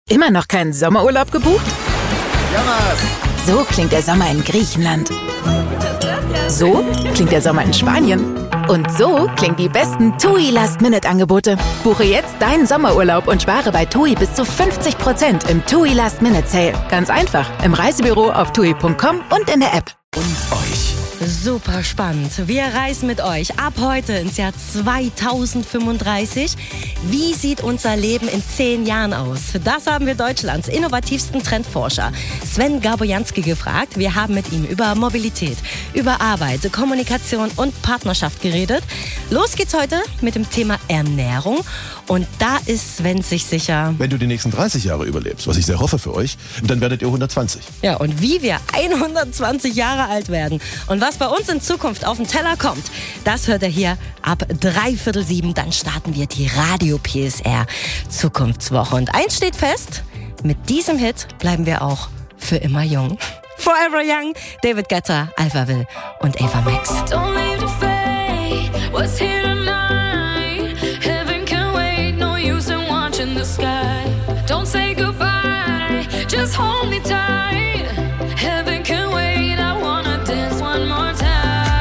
Immer noch keinen Sommerurlaub gebucht? Jonas! So klingt der Sommer in Griechenland. So klingt der Sommer in Spanien. Und so klingen die besten TUI Last-Minute-Angebote. Buche jetzt deinen Sommerurlaub und spare bei TUI bis zu 50% im TUI Last-Minute-Sale. Ganz einfach, im Reisebüro auf TUI.com und in der App. Und euch. Super spannend. Wir reisen mit euch ab heute ins Jahr 2035. Wie sieht unser Leben in 10 Jahren aus? Das haben wir Deutschlands innovativsten Trendforscher Sven Garbojanski gefragt. Wir haben mit ihm über Mobilität, über Arbeit, Kommunikation und Partnerschaft geredet. Los geht's heute mit dem Thema Ernährung. Und da ist Sven sich sicher. Wenn du die nächsten 30 Jahre überlebst, was ich sehr hoffe für euch, dann werdet ihr 120. Ja, und wie wir 120 Jahre alt werden und was bei uns in Zukunft auf den Teller kommt, das hört ihr hier ab 6:45. Dann starten wir die Radio PSR Zukunftswoche. Und eins steht fest, mit diesem Hit bleiben wir auch für immer jung. Forever Young, David Guetta, Alphaville und Ava Max. Don't leave the fate, what's here tonight? Heaven can wait, no use in watching the sky. Don't say goodbye, just hold me tight. Heaven can wait, I wanna dance one more time.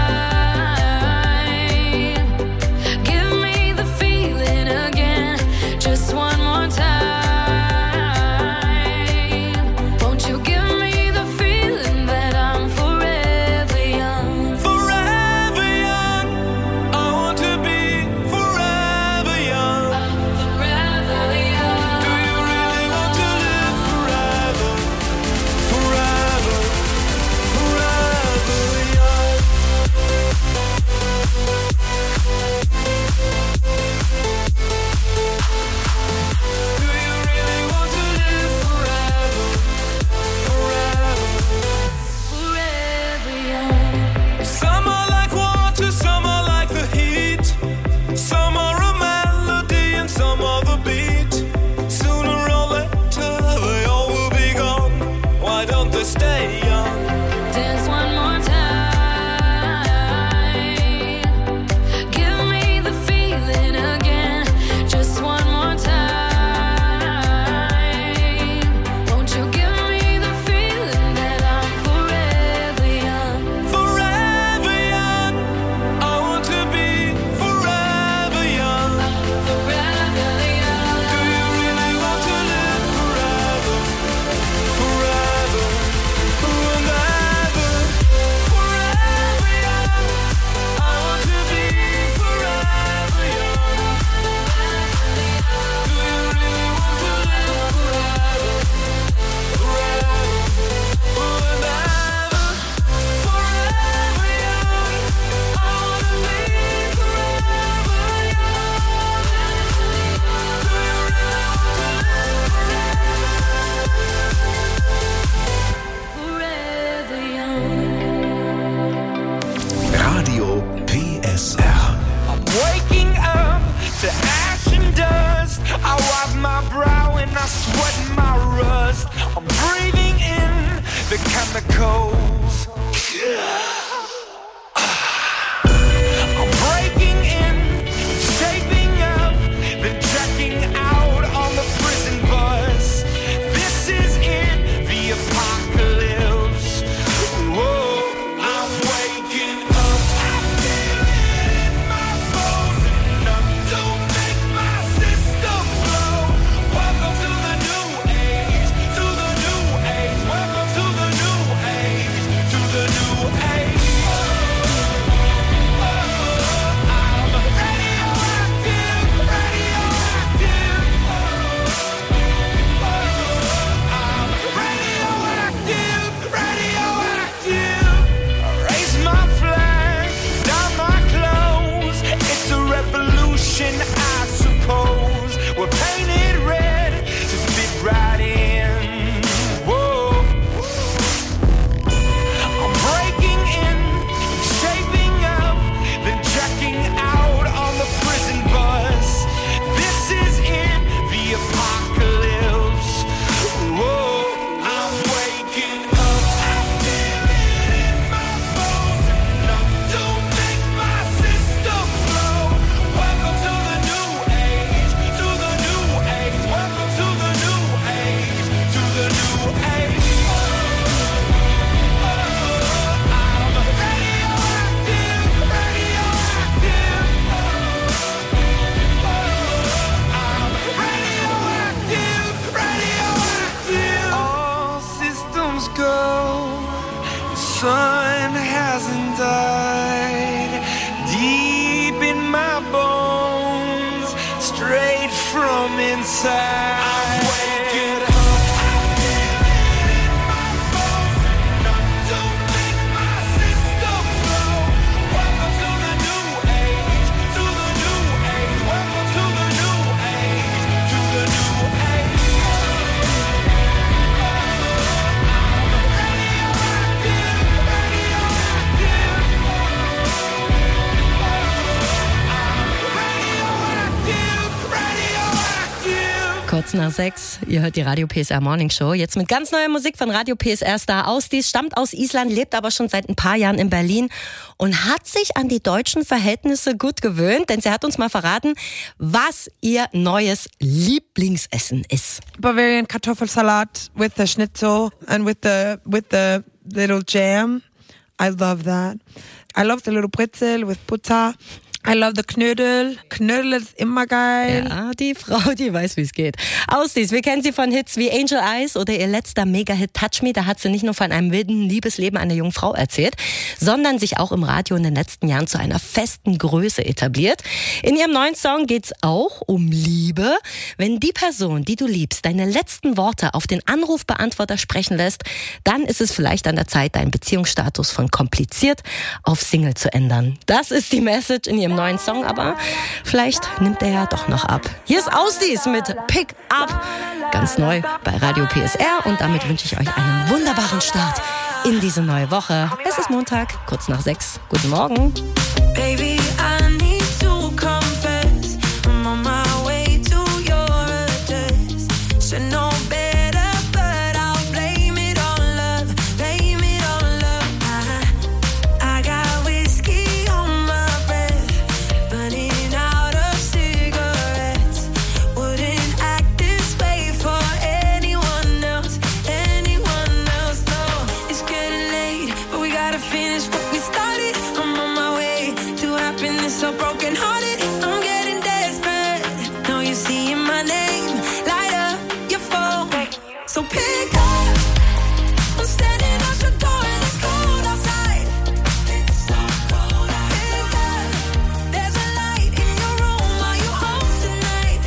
Give me the feeling again, just one more time. Won't you give me the feeling that I'm forever young? Forever young, I want to be forever young. I'm forever young. Do you really want to live forever? Forever, forever young. Do you really want to live forever? Forever. Forever young. Some are like water, some are like the heat. Some are a melody and some are the beat. Sooner or later they all will be gone. Why don't they stay young? Dance one more time. Give me the feeling again, just one more time. Won't you give me the feeling that I'm forever young? Forever young, I want to be forever young. Forever young. Do you really want to live forever? Forever, and ever. Forever young, I want to be forever young. Do you really want to live forever? Forever, and ever. Forever young, I want to be forever young. Radio PSR. I'm waking up to ash and dust. I wipe my brow and I sweat my rust. I'm breathing in the chemicals. I'm breaking in, shaping up, then checking out on the prison bus. This is it, the apocalypse. Whoa, I'm waking up. I feel it in my bones, enough to make my system blow. Welcome to the new age, to the new age. Welcome to the new age. kurz nach 6. Ihr hört die Radio PSR Morning Show. Jetzt mit ganz neuer Musik von Radio PSR Star Ausdies. Stammt aus Island, lebt aber schon seit ein paar Jahren in Berlin und hat sich an die deutschen Verhältnisse gut gewöhnt, denn sie hat uns mal verraten, was ihr neues Lieblingsessen ist. Bavarian Kartoffelsalat with the schnitzel and with the little jam. I love that. I love the little Brezel with Butter. I love the Knödel. Knödel ist immer geil. Ja, die Frau, die weiß, wie es geht. Ausdies, wir kennen sie von Hits wie Angel Eyes oder ihr letzter Mega-Hit Touch Me. Da hat sie nicht nur von einem wilden Liebesleben einer jungen Frau erzählt, sondern sich auch im Radio in den letzten Jahren zu einer festen Größe etabliert. In ihrem neuen Song geht's auch um Liebe. Wenn die Person, die du liebst, deine letzten Worte auf den Anrufbeantworter sprechen lässt, dann ist es vielleicht an der Zeit, deinen Beziehungsstatus von kompliziert auf Single zu ändern. Das ist die Message in ihrem neuen Song, aber vielleicht nimmt er ja doch noch ab. Hier ist Ausdies mit Pick Up, ganz neu bei Radio PSR und damit wünsche ich euch einen wunderbaren Start in diese neue Woche. Es ist Montag, kurz nach 6. Guten Morgen. Baby, I need to confess, I'm on my way to your address. Should know better, but I'll blame it on love, blame it on love. I got whiskey on my breath, burning out of cigarettes. Wouldn't act this way for anyone else, no. It's getting late, but we gotta finish what we started. I'm on my way to happiness, so broken hearted. I'm getting desperate. Know you seeing my name, light up your phone. So pick up. I'm standing at your door and it's cold outside. It's so cold outside. Pick up. There's a light in your room. Are you home tonight?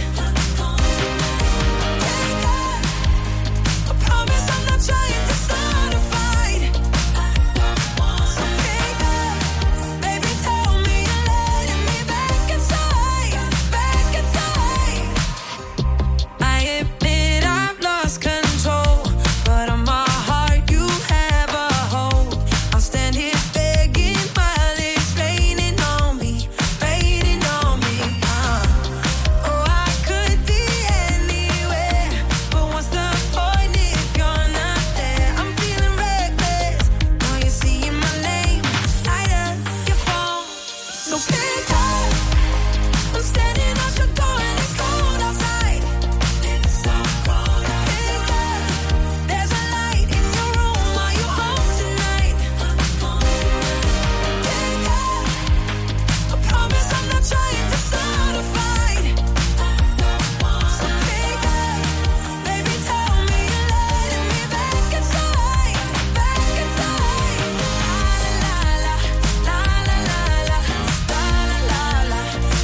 Pick up. I promise I'm not trying to start a fight. So pick up. Baby, tell me you're letting me back inside. Back inside. I admit I've lost control, but on my heart you have a hold. I'll stand here begging while it's raining on me, raining on me. Oh, I could be anywhere, but what's the point if you're not there? I'm feeling reckless. Now you're seeing my name, light up your phone. So pick up. I'm standing at your door and it's cold outside. It's so cold outside. Pick up. There's a light in your room. Are you home tonight? Pick up. I promise I'm not trying to start a fight. So pick up. Baby, tell me you're letting me back inside. Back inside. La la la la la la la la la la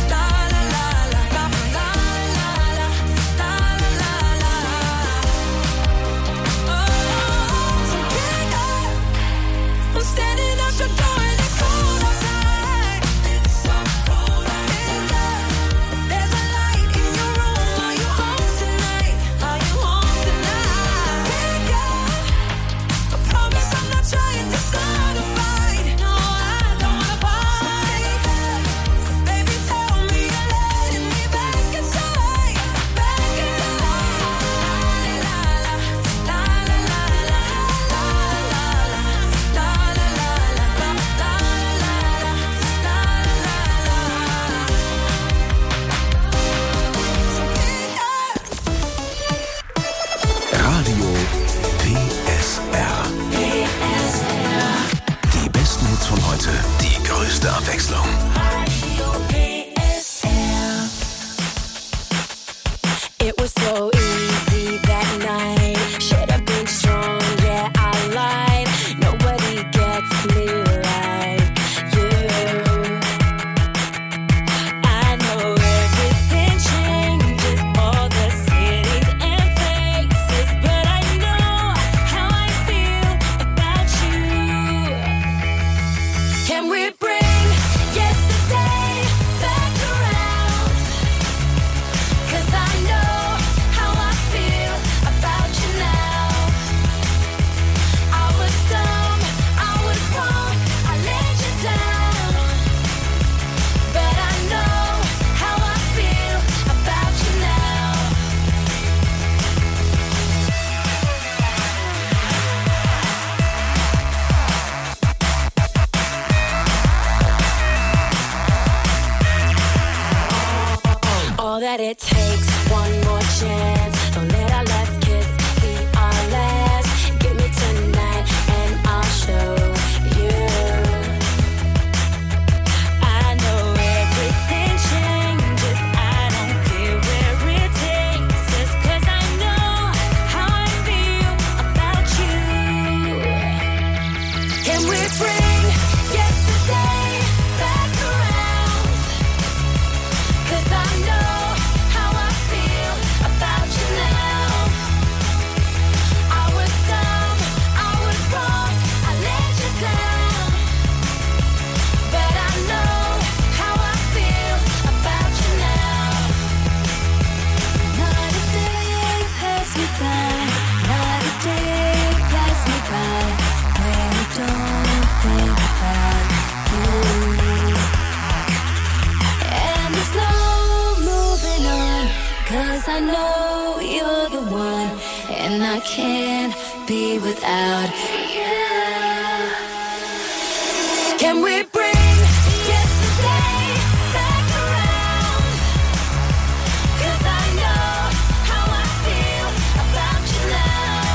I'm standing at your door and it's cold outside. It's so cold outside. There's a light in your room. Are you home tonight? Are you home tonight? Pick up. I promise I'm not trying to start a fight. No, I don't wanna fight. Baby, tell me you're letting me back inside. Back inside. La la la la la la la la la la Radio PSR. Die besten Hits von heute, die größte Abwechslung. It was so easy that night. Should have been strong, yeah, I lied. Nobody gets me like you. I know everything changes, all the cities and faces, but I know how I feel about you. Can we bring yesterday that it takes one more chance. Don't let our last kiss be our last. Give me tonight and I'll show you. I know everything changes. I don't care where it takes us, 'cause I know how I feel about you. Can we bring yesterday back around? 'Cause I know how I feel about you now. I was dumb, I was wrong, I let you down. But I know how I feel about you now. Not a day pass me by, not a day pass me by, when I don't think about you. And there's no moving on, 'cause I know you're the one, and I can't be without you. Can we bring yesterday back around? 'Cause I know how I feel about you now.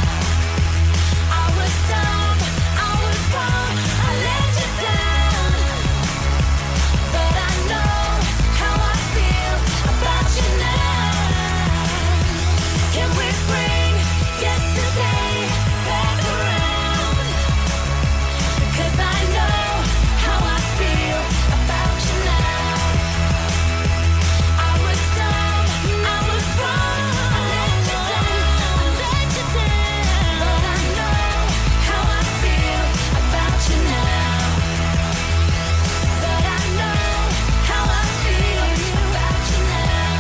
I was dumb, I was wrong, I let you down. But I know how I feel about you now. Can we bring yesterday back around? 'Cause I know how I feel about you now. I was dumb, I was wrong, I let you down, I let you down. But I know how I feel about you now. But I know how I feel about you now.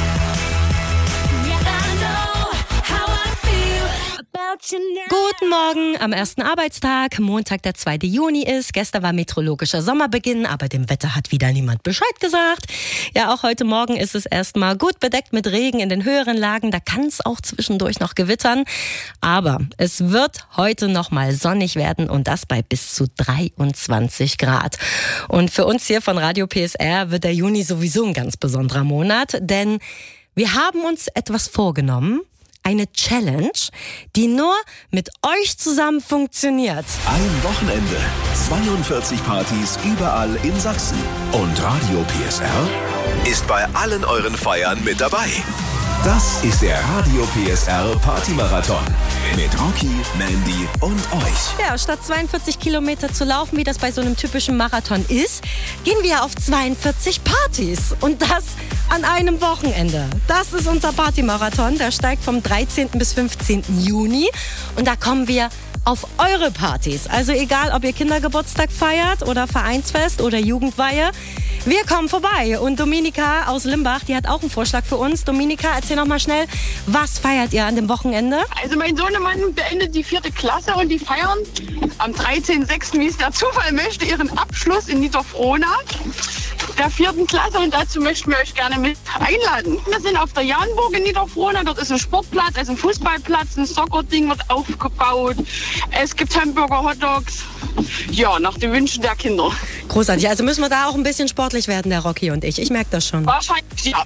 Yeah, I know how I feel about you now. Guten Morgen am ersten Arbeitstag. Montag, der 2. Juni ist. Gestern war meteorologischer Sommerbeginn, aber dem Wetter hat wieder niemand Bescheid gesagt. Ja, auch heute Morgen ist es erstmal gut bedeckt mit Regen in den höheren Lagen. Da kann es auch zwischendurch noch gewittern. Aber es wird heute nochmal sonnig werden und das bei bis zu 23 Grad. Und für uns hier von Radio PSR wird der Juni sowieso ein ganz besonderer Monat, denn wir haben uns etwas vorgenommen. Eine Challenge, die nur mit euch zusammen funktioniert. Ein Wochenende, 42 Partys überall in Sachsen. Und Radio PSR ist bei allen euren Feiern mit dabei. Das ist der Radio PSR Partymarathon mit Rocky, Mandy und euch. Ja, statt 42 Kilometer zu laufen, wie das bei so einem typischen Marathon ist, gehen wir auf 42 Partys. Und das an einem Wochenende. Das ist unser Partymarathon. Der steigt vom 13. bis 15. Juni. Und da kommen wir auf eure Partys. Also egal, ob ihr Kindergeburtstag feiert oder Vereinsfest oder Jugendweihe. Wir kommen vorbei. Und Dominika aus Limbach, die hat auch einen Vorschlag für uns. Dominika, erzähl noch mal schnell, was feiert ihr an dem Wochenende? Also mein Sohnemann beendet die 4. Klasse und die feiern am 13.06., wie es der Zufall möchte, ihren Abschluss in Niederfrohna der 4. Klasse und dazu möchten wir euch gerne mit einladen. Wir sind auf der Jahnburg in Niederfrohna, dort ist ein Sportplatz, also ein Fußballplatz, ein Soccerding wird aufgebaut. Es gibt Hamburger, Hotdogs, ja, nach den Wünschen der Kinder. Großartig, also müssen wir da auch ein bisschen sportlich werden, der Rocky und ich. Ich merke das schon. Wahrscheinlich, ja.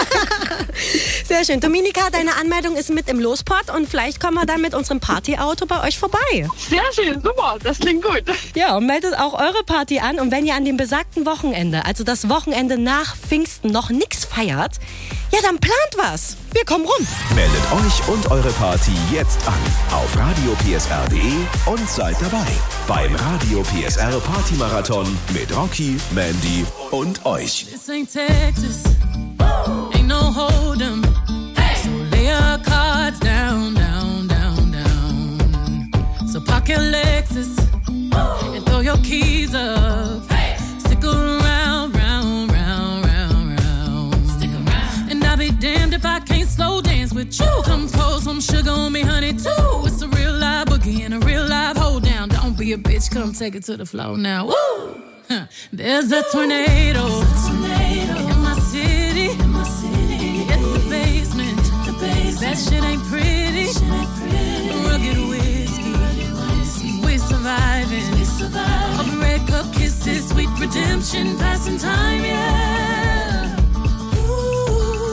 Sehr schön. Dominika, deine Anmeldung ist mit im Lospot und vielleicht kommen wir dann mit unserem Partyauto bei euch vorbei. Sehr schön, super, das klingt gut. Ja, und meldet auch eure Party an. Und wenn ihr an dem besagten Wochenende, also das Wochenende nach Pfingsten, noch nichts feiert, ja, dann plant was. Wir kommen rum. Meldet euch und eure Party jetzt an auf radiopsr.de und seid dabei beim Radio PSR Partymarathon mit Rocky, Mandy und euch. This ain't Texas, ain't no hold'em. So lay your cards down, down, down, down. So park your Lexus and throw your keys up. Stick around, round, round, round, round. Stick around. And I'll be damned if I can't slow dance with you. Come pour some sugar on me, honey, too. It's a real live boogie and a real live hold down. Don't be a bitch, come take it to the floor now. Woo! There's a tornado in my city. It's the basement. That shit ain't pretty. Rugged whiskey. We're surviving. Of red cup kisses, sweet redemption, passing time, yeah. Ooh.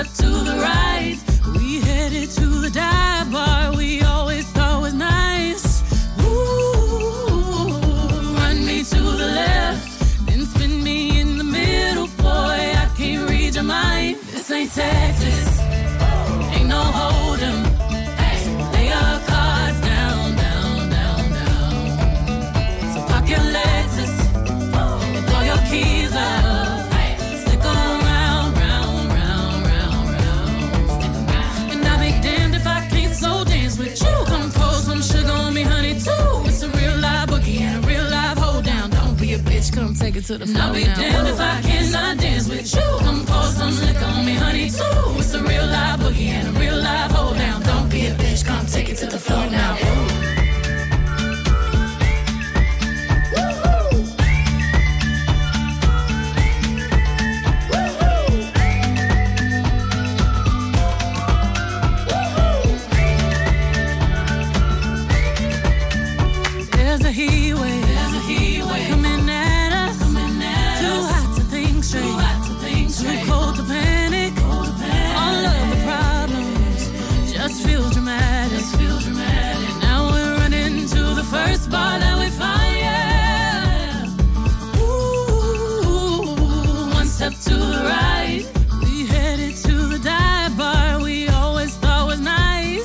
step to the right. We headed to the dive bar we always thought was nice. Ooh, run me to the left, then spin me in the middle. Boy, I can't read your mind. This ain't Texas, ain't no hold'em. Lay your cards down, down, down, down. So park your Lexus and throw your keys up. Stick around, round, round, round, round. And I'll be damned if I can't slow dance with you. Come pour some sugar on me, honey, too. It's a real live boogie and a real live hold down. Don't be a bitch, come take it to the floor. I'll be damned if I cannot dance with you. Come pour some liquor on me, honey, too. It's a real live boogie and a real live hold down. Don't be a bitch, come take it to the floor now. There's a heat wave coming at us. Too hot to think straight, too cold to panic. All of the problems just feel dramatic. Now we're running to the first bar that we find. Yeah. Ooh, one step to the right. We headed to the dive bar we always thought was nice.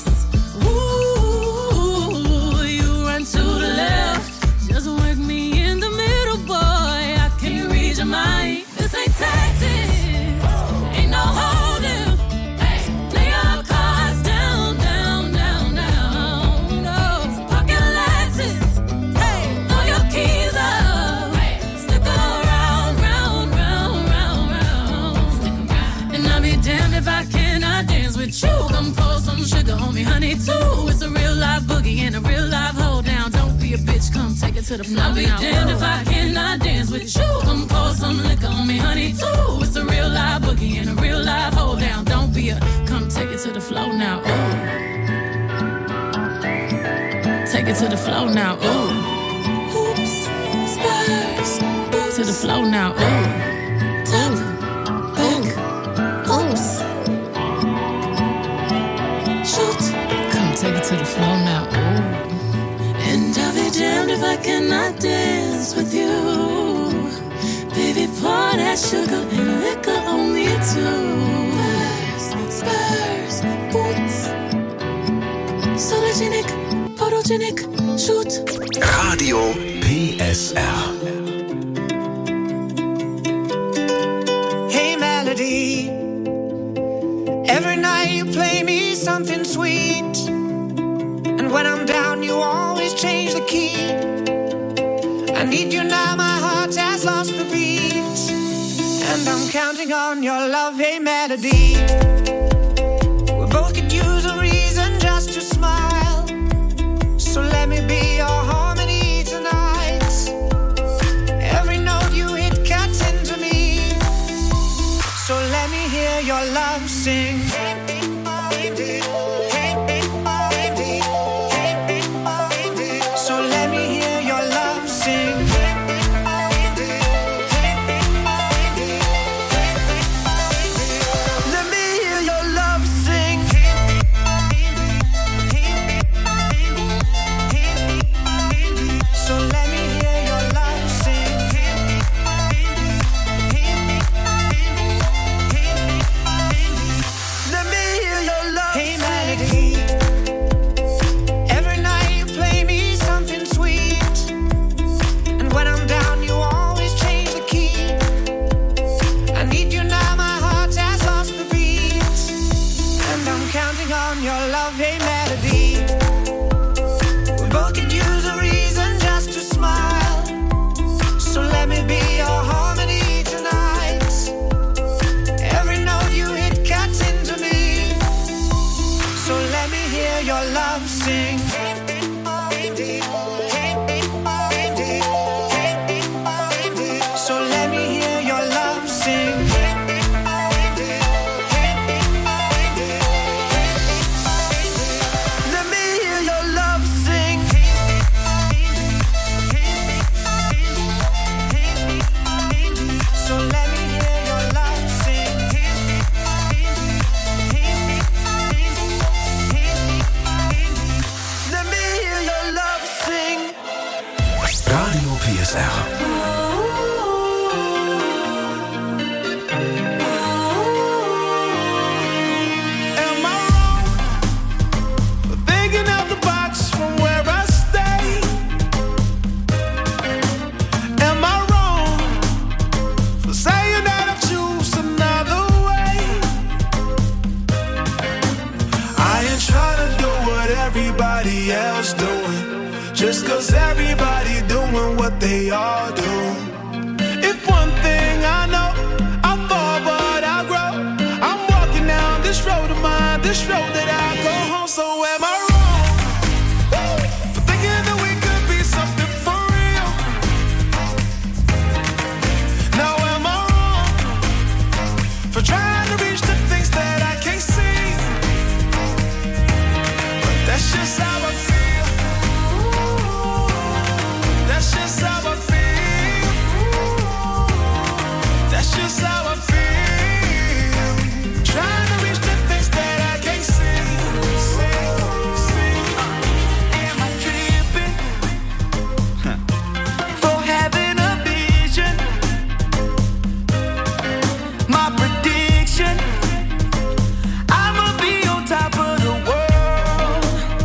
Ooh, you run to the left, just work me in the middle, boy. I can't read your mind. This ain't Texas, ain't no hold'em. Lay your cards down, down, down, down. No, park your Lexus, throw your keys up. Stick around, round, round, round, round. And I'll be damned if I cannot dance with you. Come pour some sugar on me, honey, too. It's a real live boogie and a real live hold down. Don't be a bitch, come take it to the floor. I'll be damned if I cannot dance with you. Come pour some liquor on me, honey, too. It's a real live boogie and a real live hold down. Don't be a, come take it to the floor now. Ooh. Take it to the floor now. Ooh. Hoops, spurs, boots. To the floor now. Ooh. Top, back, oops. Shoot, come take it to the floor now. Ooh. And I'll be damned if I cannot dance with you. Baby, pour that sugar and liquor on me too. Spurs, boots. Sologenic, photogenic, shoot. Radio PSR. Hey Melody, every night you play me something sweet, and when I'm down you always change the key. I need you now, my heart has lost the beat, and I'm counting on your love. Hey Melody, we both could use a reason just to smile, so let me be your harmony tonight. Every note you hit cuts into me, so let me hear your love sing. So let me hear your love sing. Let me hear your love sing. So let me hear your love sing. Let me hear your love sing. Hey Melody, every night you play me something sweet, and when I'm down you always change the key. I need you now, my heart has lost the beat, and I'm counting on your love. Hey Melody, we both could use a reason just to smile, so let me be your harmony tonight. Every note you hit cuts into me, so let me hear your love sing. So let me hear your love sing. Let me hear your love sing. So let me hear your love sing. PSR. Am I wrong for thinking out the box from where I stay? Am I wrong for saying that I choose another way? I ain't trying to do what everybody else doing, just 'cause everybody doing what they all do. If one thing I know, I fall but I grow. I'm walking down this road of mine, this road that I go home. So am I wrong for thinking that we could be something for real? Now am I wrong for trying to reach the things that I can't see? But that's just how I feel. That's just how I feel. That's just how I feel. Trying to reach the things that I can't see. Am I tripping for having a vision? My prediction, I'ma be on top of the world.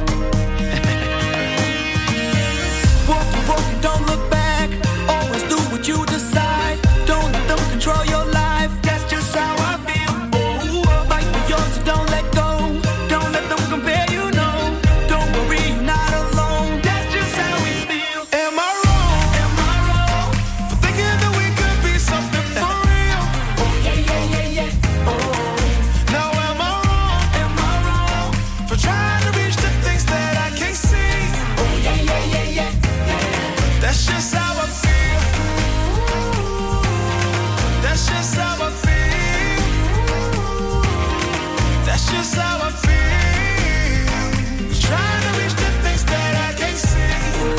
Walk, don't look back. Always do what you decide. Don't let them control your life. That's just how I feel. Oh, fight for yours, so don't let go. Don't let them compare, you know. Don't worry, you're not alone. That's just how we feel. Am I wrong? Am I wrong for thinking that we could be something for real? Oh yeah. Oh. Now am I wrong? Am I wrong for trying to reach the things that I can't see? Oh yeah. That's just how I feel. That's just how I feel. That's just how I feel. Trying to reach the things that I can't see.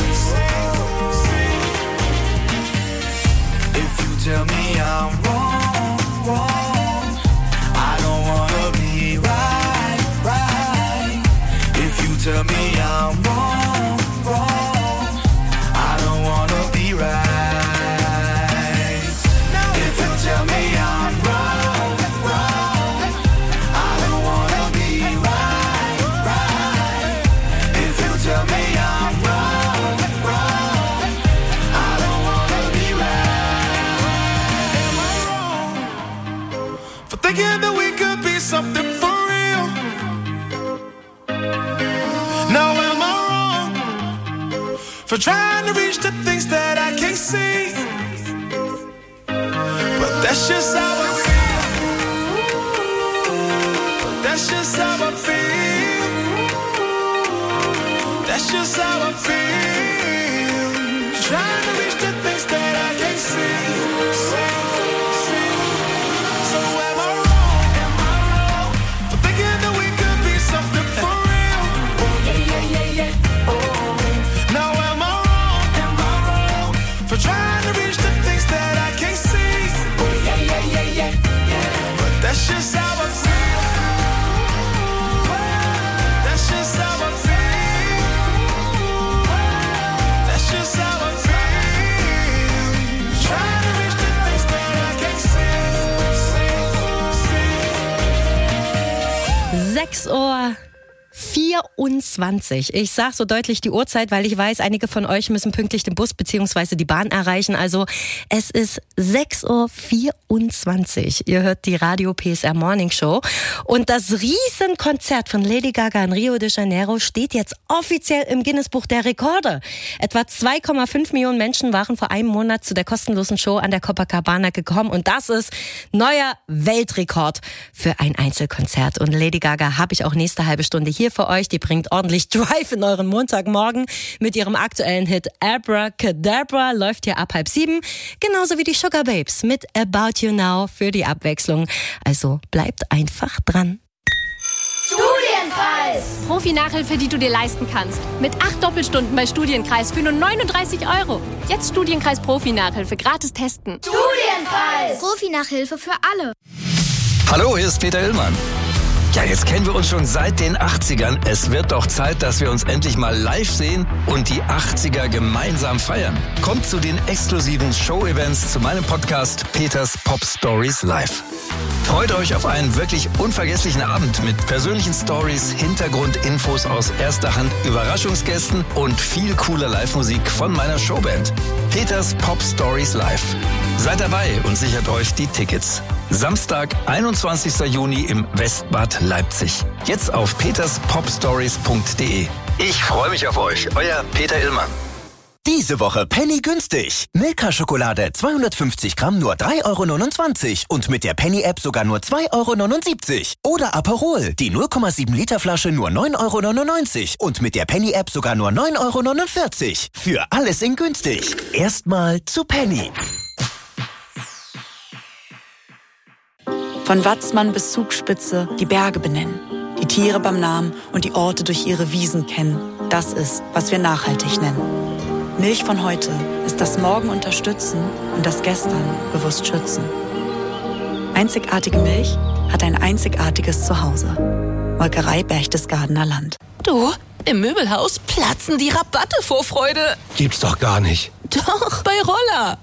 If you tell me I'm wrong, I don't wanna be right. If you tell me I'm wrong, I don't wanna be right. If you tell me I'm wrong, I don't wanna be right. If you tell me I'm wrong, I don't wanna be right. Am I wrong for thinking that we could be something for real? Now am I wrong for trying to reach the things that I can't see? But that's just how I feel. That's just how I feel. That's just how I feel. Trying to reach the things that I can't see. So am I wrong? Am I wrong for thinking that we could be something for real? Oh yeah. Oh. Now am I wrong for trying to reach the things that I can't see? Oh yeah. But that's just how I feel. That's just how I feel. That's just how I feel. Trying to reach the things that I can't see. 6:24 Uhr. Ich sage so deutlich die Uhrzeit, weil ich weiß, einige von euch müssen pünktlich den Bus bzw. die Bahn erreichen. Also es ist 6:24 Uhr. Ihr hört die Radio PSR Morning Show. Und das Riesenkonzert von Lady Gaga in Rio de Janeiro steht jetzt offiziell im Guinness-Buch der Rekorde. Etwa 2,5 Millionen Menschen waren vor einem Monat zu der kostenlosen Show an der Copacabana gekommen. Und das ist neuer Weltrekord für ein Einzelkonzert. Und Lady Gaga habe ich auch nächste halbe Stunde hier für euch. Die bringt ordentlich Drive in euren Montagmorgen mit ihrem aktuellen Hit Abracadabra. Läuft hier ab 6:30. Genauso wie die Sugar Babes mit About You Now für die Abwechslung. Also bleibt einfach dran. Studienkreis! Profi-Nachhilfe, die du dir leisten kannst. Mit 8 Doppelstunden bei Studienkreis für nur 39 €. Jetzt Studienkreis Profi-Nachhilfe gratis testen. Studienkreis! Profi-Nachhilfe für alle. Hallo, hier ist Peter Illmann. Ja, jetzt kennen wir uns schon seit den 80ern. Es wird doch Zeit, dass wir uns endlich mal live sehen und die 80er gemeinsam feiern. Kommt zu den exklusiven Show-Events zu meinem Podcast Peters Pop Stories Live. Freut euch auf einen wirklich unvergesslichen Abend mit persönlichen Stories, Hintergrundinfos aus erster Hand, Überraschungsgästen und viel cooler Live-Musik von meiner Showband. Peters Pop Stories Live. Seid dabei und sichert euch die Tickets. Samstag, 21. Juni im Westbad Leipzig. Jetzt auf peterspopstories.de. Ich freue mich auf euch. Euer Peter Illmann. Diese Woche Penny günstig. Milka-Schokolade 250 Gramm nur 3,29 € und mit der Penny-App sogar nur 2,79 €. Oder Aperol, die 0,7 Liter Flasche nur 9,99 € und mit der Penny-App sogar nur 9,49 €. Für alles in günstig. Erstmal zu Penny. Von Watzmann bis Zugspitze die Berge benennen, die Tiere beim Namen und die Orte durch ihre Wiesen kennen. Das ist, was wir nachhaltig nennen. Milch von heute ist das Morgen unterstützen und das Gestern bewusst schützen. Einzigartige Milch hat ein einzigartiges Zuhause. Molkerei Berchtesgadener Land. Du, im Möbelhaus platzen die Rabatte vor Freude. Gibt's doch gar nicht. Doch, bei Roller.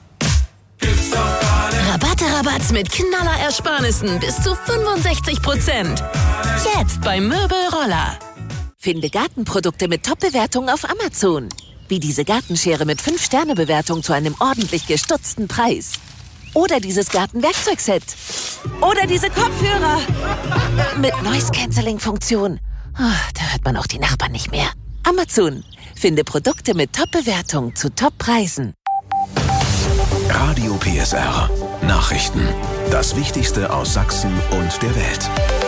Rabatte mit Knallerersparnissen bis zu 65%. Jetzt bei Möbelroller. Finde Gartenprodukte mit Top-Bewertungen auf Amazon. Wie diese Gartenschere mit 5-Sterne-Bewertung zu einem ordentlich gestutzten Preis. Oder dieses Gartenwerkzeugset. Oder diese Kopfhörer. Mit Noise-Canceling-Funktion. Da hört man auch die Nachbarn nicht mehr. Amazon. Finde Produkte mit Top-Bewertung zu Top-Preisen. Radio PSR. Nachrichten. Das Wichtigste aus Sachsen und der Welt.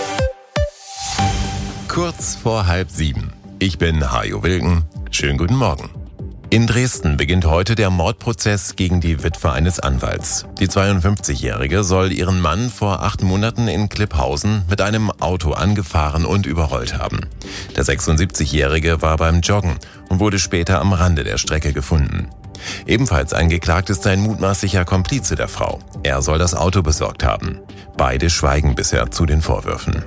Kurz vor 6:30. Ich bin Hajo Wilken. Schönen guten Morgen. In Dresden beginnt heute der Mordprozess gegen die Witwe eines Anwalts. Die 52-Jährige soll ihren Mann vor 8 Monaten in Klipphausen mit einem Auto angefahren und überrollt haben. Der 76-Jährige war beim Joggen und wurde später am Rande der Strecke gefunden. Ebenfalls angeklagt ist ein mutmaßlicher Komplize der Frau. Er soll das Auto besorgt haben. Beide schweigen bisher zu den Vorwürfen.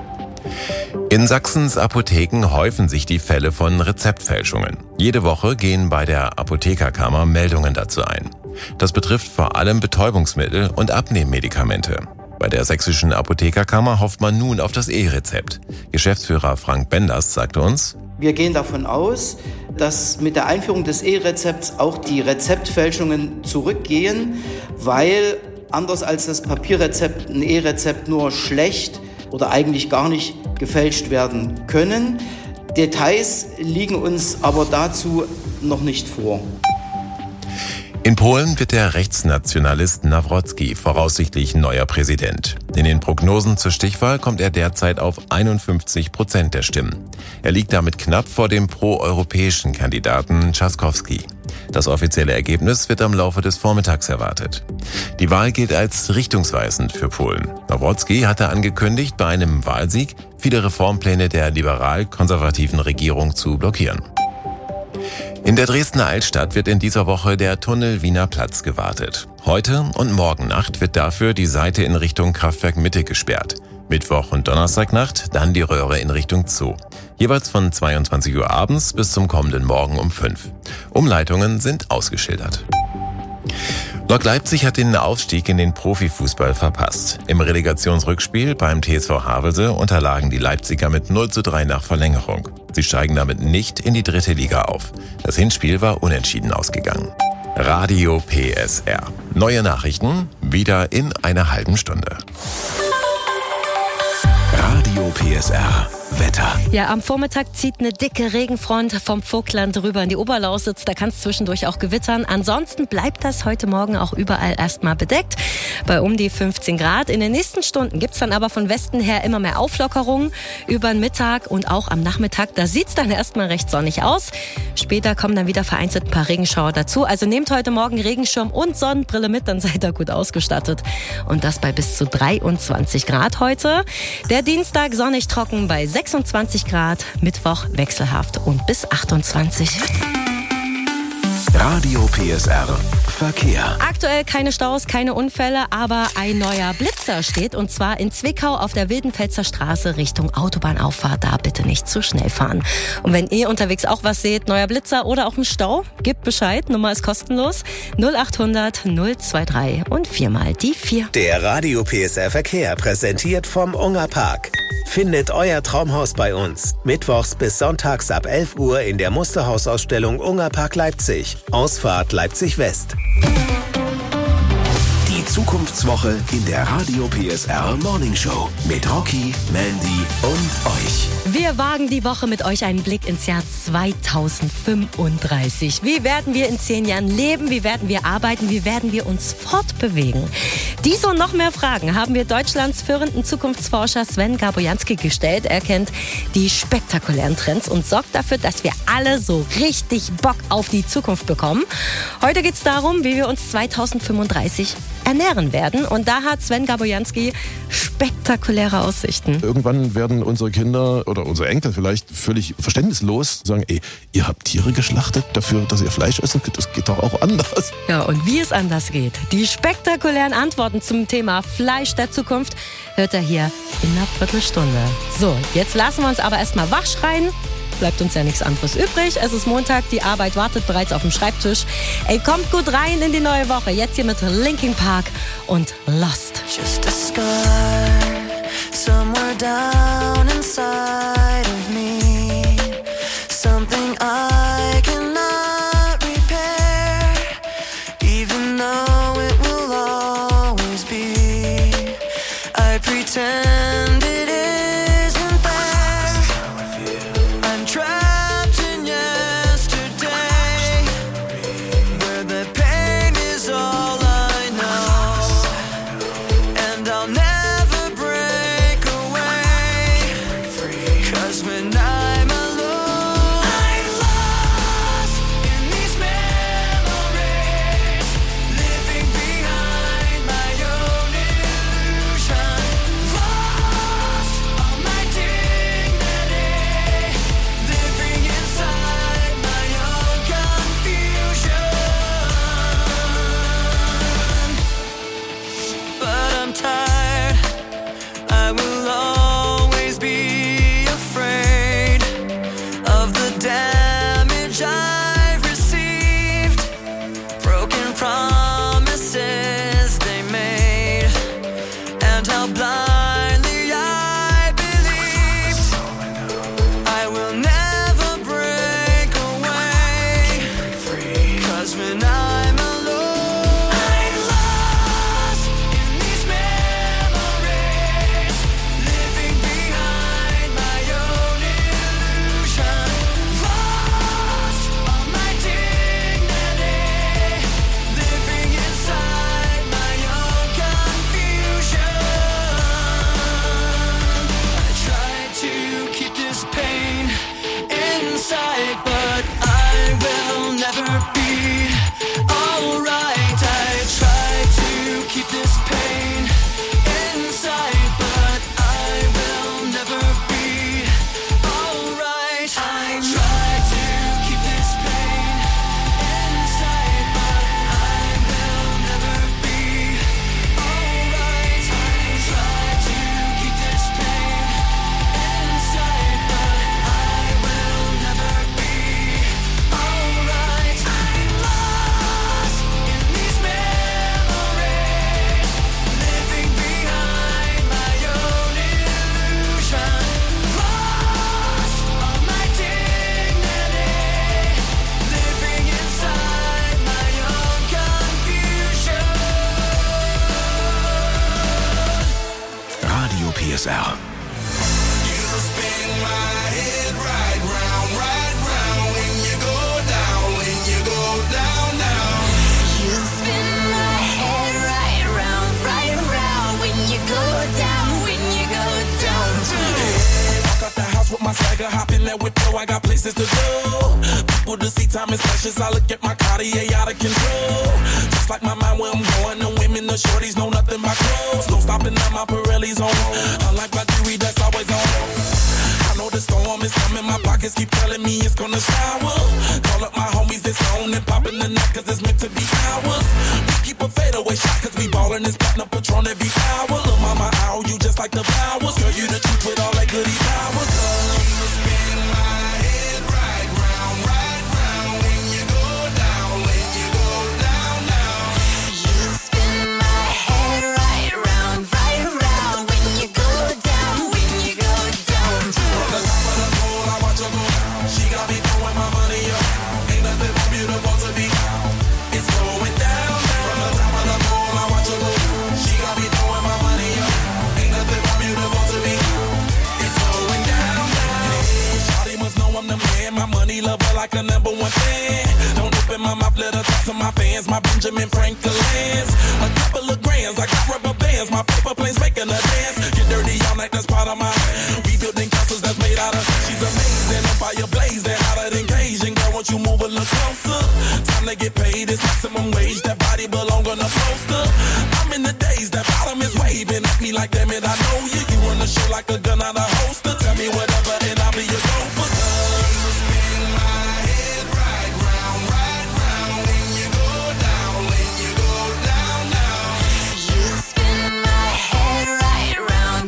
In Sachsens Apotheken häufen sich die Fälle von Rezeptfälschungen. Jede Woche gehen bei der Apothekerkammer Meldungen dazu ein. Das betrifft vor allem Betäubungsmittel und Abnehmmedikamente. Bei der sächsischen Apothekerkammer hofft man nun auf das E-Rezept. Geschäftsführer Frank Benders sagte uns: Wir gehen davon aus, dass mit der Einführung des E-Rezepts auch die Rezeptfälschungen zurückgehen, weil anders als das Papierrezept ein E-Rezept nur schlecht oder eigentlich gar nicht gefälscht werden können. Details liegen uns aber dazu noch nicht vor. In Polen wird der Rechtsnationalist Nawrocki voraussichtlich neuer Präsident. In den Prognosen zur Stichwahl kommt er derzeit auf 51% der Stimmen. Er liegt damit knapp vor dem proeuropäischen Kandidaten Trzaskowski. Das offizielle Ergebnis wird am Laufe des Vormittags erwartet. Die Wahl gilt als richtungsweisend für Polen. Nawrocki hatte angekündigt, bei einem Wahlsieg viele Reformpläne der liberal-konservativen Regierung zu blockieren. In der Dresdner Altstadt wird in dieser Woche der Tunnel Wiener Platz gewartet. Heute und morgen Nacht wird dafür die Seite in Richtung Kraftwerk Mitte gesperrt. Mittwoch und Donnerstagnacht dann die Röhre in Richtung Zoo. Jeweils von 22 Uhr abends bis zum kommenden Morgen um 5. Umleitungen sind ausgeschildert. Lok Leipzig hat den Aufstieg in den Profifußball verpasst. Im Relegationsrückspiel beim TSV Havelse unterlagen die Leipziger mit 0:3 nach Verlängerung. Sie steigen damit nicht in die 3. Liga auf. Das Hinspiel war unentschieden ausgegangen. Radio PSR. Neue Nachrichten wieder in einer halben Stunde. Radio PSR. Wetter. Ja, am Vormittag zieht eine dicke Regenfront vom Vogtland rüber in die Oberlausitz. Da kann es zwischendurch auch gewittern. Ansonsten bleibt das heute Morgen auch überall erstmal bedeckt. Bei um die 15 Grad. In den nächsten Stunden gibt's dann aber von Westen her immer mehr Auflockerungen. Über den Mittag und auch am Nachmittag, da sieht's dann erstmal recht sonnig aus. Später kommen dann wieder vereinzelt ein paar Regenschauer dazu. Also nehmt heute Morgen Regenschirm und Sonnenbrille mit, dann seid ihr gut ausgestattet. Und das bei bis zu 23 Grad heute. Der Dienstag sonnig trocken bei 26 Grad, Mittwoch wechselhaft und bis 28. Radio PSR Verkehr. Aktuell keine Staus, keine Unfälle, aber ein neuer Blitzer steht und zwar in Zwickau auf der Wildenfelser Straße Richtung Autobahnauffahrt. Da bitte nicht zu schnell fahren. Und wenn ihr unterwegs auch was seht, neuer Blitzer oder auch ein Stau, gebt Bescheid. Nummer ist kostenlos. 0800 023 und 4 mal die 4. Der Radio PSR Verkehr präsentiert vom Unger Park. Findet euer Traumhaus bei uns. Mittwochs bis sonntags ab 11 Uhr in der Musterhausausstellung Unger Park Leipzig. Ausfahrt Leipzig West. Die Zukunftswoche in der Radio PSR Morning Show mit Rocky, Mandy und euch. Wir wagen die Woche mit euch einen Blick ins Jahr 2035. Wie werden wir in 10 Jahren leben? Wie werden wir arbeiten? Wie werden wir uns fortbewegen? Diese und noch mehr Fragen haben wir Deutschlands führenden Zukunftsforscher Sven Gabojanski gestellt. Er kennt die spektakulären Trends und sorgt dafür, dass wir alle so richtig Bock auf die Zukunft bekommen. Heute geht es darum, wie wir uns 2035 ernähren werden. Und da hat Sven Gabojanski spektakuläre Aussichten. Irgendwann werden unsere Kinder oder unsere Enkel vielleicht völlig verständnislos sagen, ey, ihr habt Tiere geschlachtet dafür, dass ihr Fleisch esst? Das geht doch auch anders. Ja, und wie es anders geht, die spektakulären Antworten zum Thema Fleisch der Zukunft hört er hier in einer Viertelstunde. So, jetzt lassen wir uns aber erstmal wachschreien. Bleibt uns ja nichts anderes übrig. Es ist Montag, die Arbeit wartet bereits auf dem Schreibtisch. Ey, kommt gut rein in die neue Woche. Jetzt hier mit Linkin Park und Lost. Just a scar somewhere down inside of me. Something I cannot repair, even though it will always be. I pretend it isn't there. I'm trapped in yesterday, where the pain is all I know, and I'll never break away, 'cause when I'm alone, I'm lost in these memories, living behind my own illusion, lost all my dignity, living inside my own confusion. But I'm tired, I will always be afraid of the damage I've received, broken promises they made, and how blindly I believed. I will never break away, 'cause when I'm alone, I'm lost in these memories, living behind my own illusion, lost all my dignity, living inside my own confusion. I try to keep this pain inside, but I will never be alright. I try to keep this pain inside, but I will never be alright. I try to keep this pain inside, but I will never be alright. I try to keep this pain inside, but I will never be alright. I'm lost in these memories, living behind my own illusion, lost all my dignity, living inside my own confusion. Radio PSR. You spin my head right round when you go down, when you go down. Walk out the house with my swagger, hop in that whip, yo, I got places to go. People to see, time is precious. I look at my Cartier out of control. Just like my mind where I'm going, the women, the shorties know nothing but clothes. No stopping at my Pirelli's on. Unlike my jewelry, that's always on. I know the storm is coming. My pockets keep telling me it's gonna shower. Call up my homies, it's on and popping the night, cause it's meant to be ours. We keep a fadeaway shot, cause we ballin' this platinum Patron every hour. Look, mama, ow, you just like the flowers. Girl, you the truth with all that goody powers. You spin my head right round when you go down, when you go down, down. You spin my head right round when you go down, when you go down. From the top of the pole, I watch her go. She got me throwing my money up. Ain't nothing more beautiful to be. It's going down, down. From the top of the pole, I watch her go. She got me throwing my money up. Ain't nothing more beautiful to be. It's going down, down. Hey, shawty must know I'm the man. My money lover like a number one fan. Don't open my mouth, let her talk to my fans. My Benjamin Franklin's. A couple of grands, I got rubber bands. My paper planes making a dance. Get dirty all night, that's part of my. We building castles that's made out of. She's amazing, on fire blazing, hotter than Cajun. Girl, won't you move a little closer? Time to get paid, it's maximum wage. That body belong on a poster. I'm in the days, that bottom is waving at me like, damn it, I know you. You run the show like a gun out of holster. Tell me whatever and I'll be your gopher. You spin my head right round when you go down, when you go down, down. You spin my head right round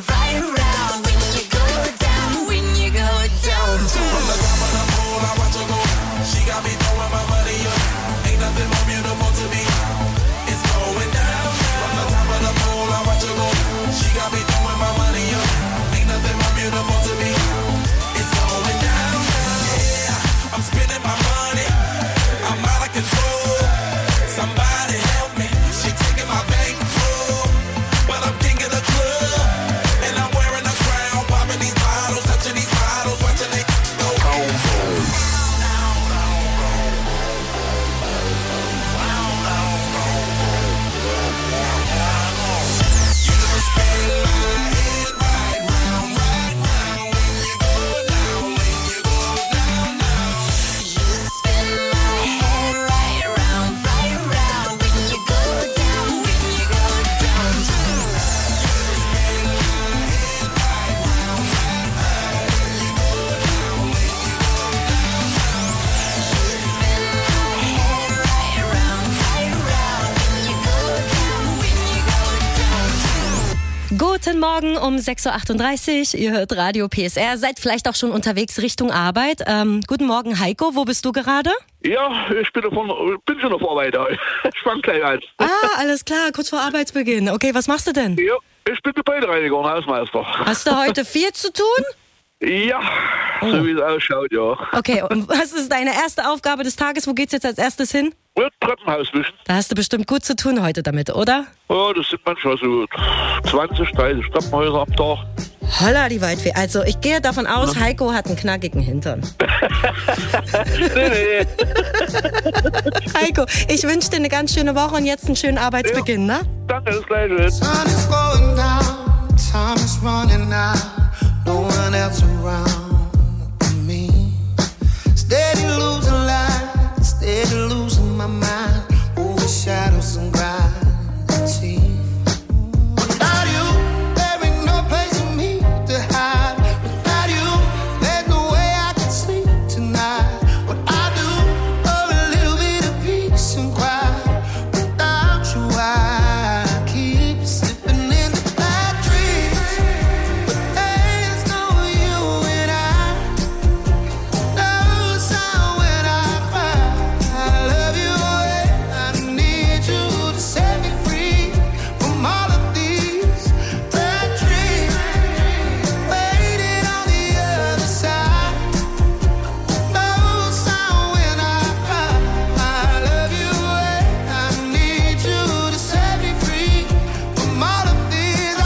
when you go down, when you go down. From the top of the pole, I watch her go. She got me throwing my money up. Ain't nothing more beautiful to me. It's going down, down. From the top of the pole, I watch her go. She got me throwing my money up. Ain't nothing more beautiful to me. It's going down, down. Yeah, I'm spending my money. I'm out of control. Somebody help me. She taking my bankroll, but I'm king of the club, and I'm wearing a crown, popping these bottles, touching these bottles, watching they go home. Guten Morgen um 6.38 Uhr. Ihr hört Radio PSR. Seid vielleicht auch schon unterwegs Richtung Arbeit. Guten Morgen, Heiko. Wo bist du gerade? Ja, ich bin schon auf Arbeit. Ich fang gleich an. Ah, alles klar. Kurz vor Arbeitsbeginn. Okay, was machst du denn? Ja, ich bin Gebäudereiniger und Hausmeister. Hast du heute viel zu tun? Ja, so wie es ausschaut, ja. Okay, und was ist deine erste Aufgabe des Tages? Wo geht's jetzt als erstes hin? Ja, Treppenhaus wischen. Da hast du bestimmt gut zu tun heute damit, oder? Ja, das sind manchmal so 20, 30 Treppenhäuser am Tag. Holla, die Waldfee. Also, ich gehe davon aus, Heiko hat einen knackigen Hintern. Nee. Heiko, ich wünsche dir eine ganz schöne Woche und jetzt einen schönen Arbeitsbeginn, ne? Danke, das Gleiche. Sun is going down, time is running out, no one else around but me. Steady losing light, steady losing my mind, over shadows and gravity. Without you, there ain't no place for me to hide. Without you, there's no way I can sleep tonight. What I do for a little bit of peace and quiet. Without you, I keep slipping into bad dreams. But there's no you and I. No sound when I cry. I love you and I need you to set me free from all of these bad dreams. Waiting on the other side. No sound when I cry. I love you and I need you to set me free from all of these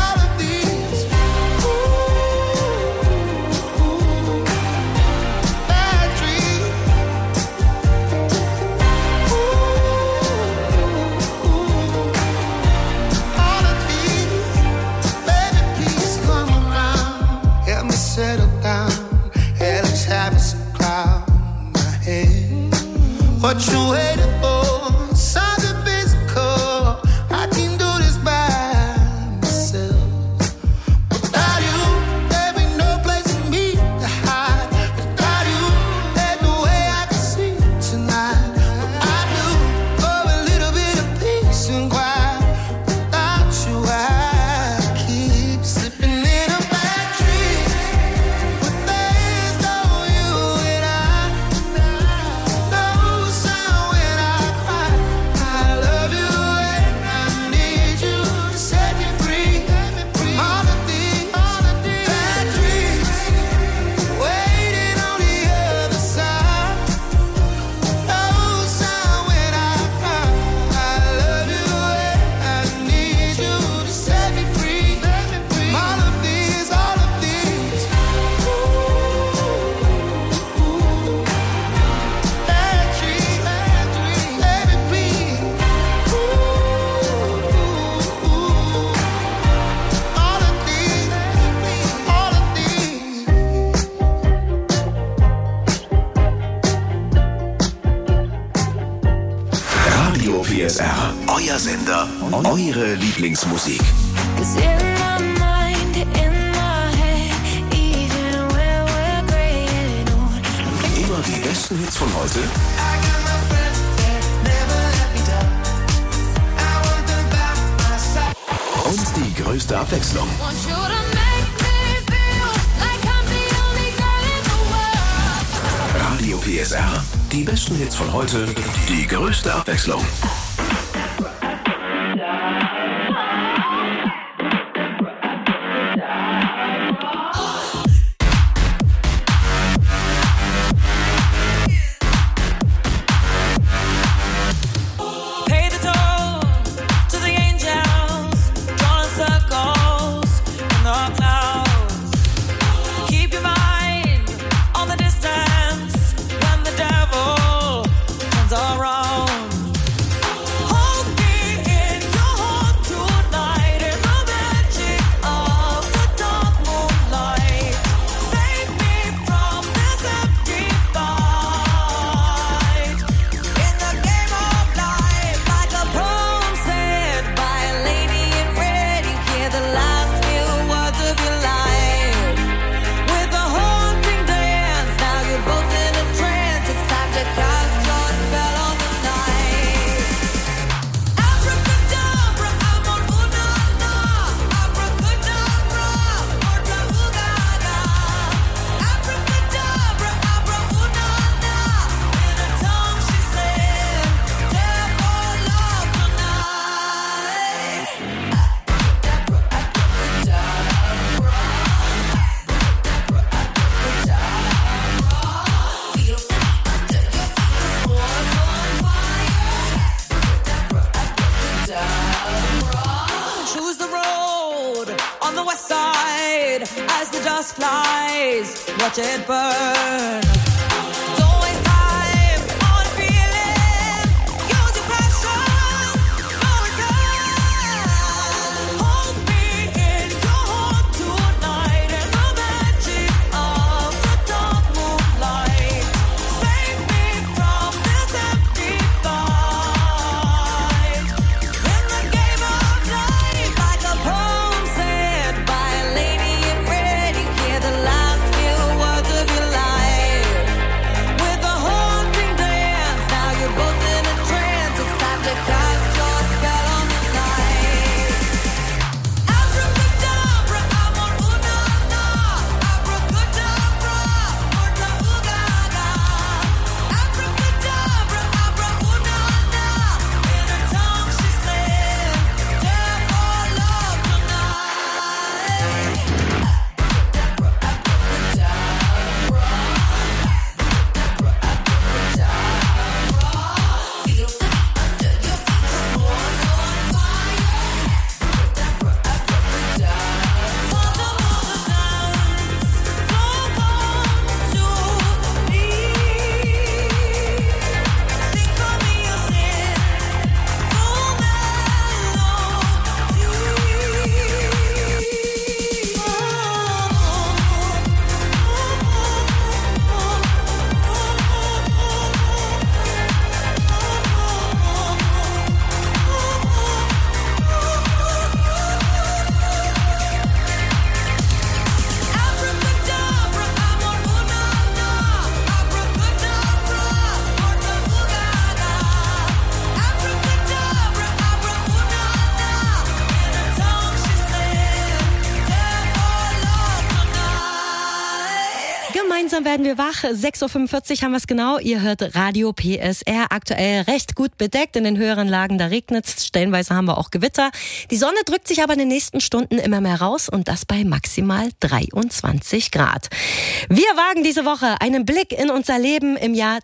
bad dreams. All of these, baby, please come around. Help me settle down. Hell is having some cloud in my head. What you waiting for? Something physical. I can do this by myself. Without you, there ain't no place for me to hide. PSR, euer Sender, eure Lieblingsmusik. 'Cause in my mind, in my head, even when we're graying old. Immer die besten Hits von heute und die größte Abwechslung. Want you to make me feel like I'm the only girl in the world. Radio PSR, die besten Hits von heute, die größte Abwechslung. Pay the toll to the angels, drawing circles in the clouds. Keep your mind on the distance when the devil turns around. Hold me in your heart tonight in the magic of the dark moonlight. Save me from this empty fight. In the game of life, like a poem said by a lady in red, you hear the last few words of your life. With a haunting dance, now you're both in a trance. It's time to cast your spell on the night. Abracadabra, I'm on Unana. Abracadabra, Orta Ugaga. Abracadabra, Abra Unana. In a tongue she said, therefore love tonight. Choose the road on the west side as the dust flies. Watch it burn. Don't waste time on a feeling. Use your passion. No return. Hold me in your heart tonight in the magic of the dark moonlight. Save me from this empty fight. In the game of life, like a poem said by a lady in red, you hear the last few words of your life. With a haunting dance, now you're both in a trance. It's time to cast your spell on the night. Abracadabra, I'm on Unana. Abracadabra, Orta Ugaga. Abracadabra, Abra Unana. In a tongue she said, therefore love Gemeinsam werden wir wach. 6.45 Uhr haben wir es genau. Ihr hört Radio PSR. Aktuell recht gut bedeckt. In den höheren Lagen, da regnet es. Stellenweise haben wir auch Gewitter. Die Sonne drückt sich aber in den nächsten Stunden immer mehr raus und das bei maximal 23 Grad. Wir wagen diese Woche einen Blick in unser Leben im Jahr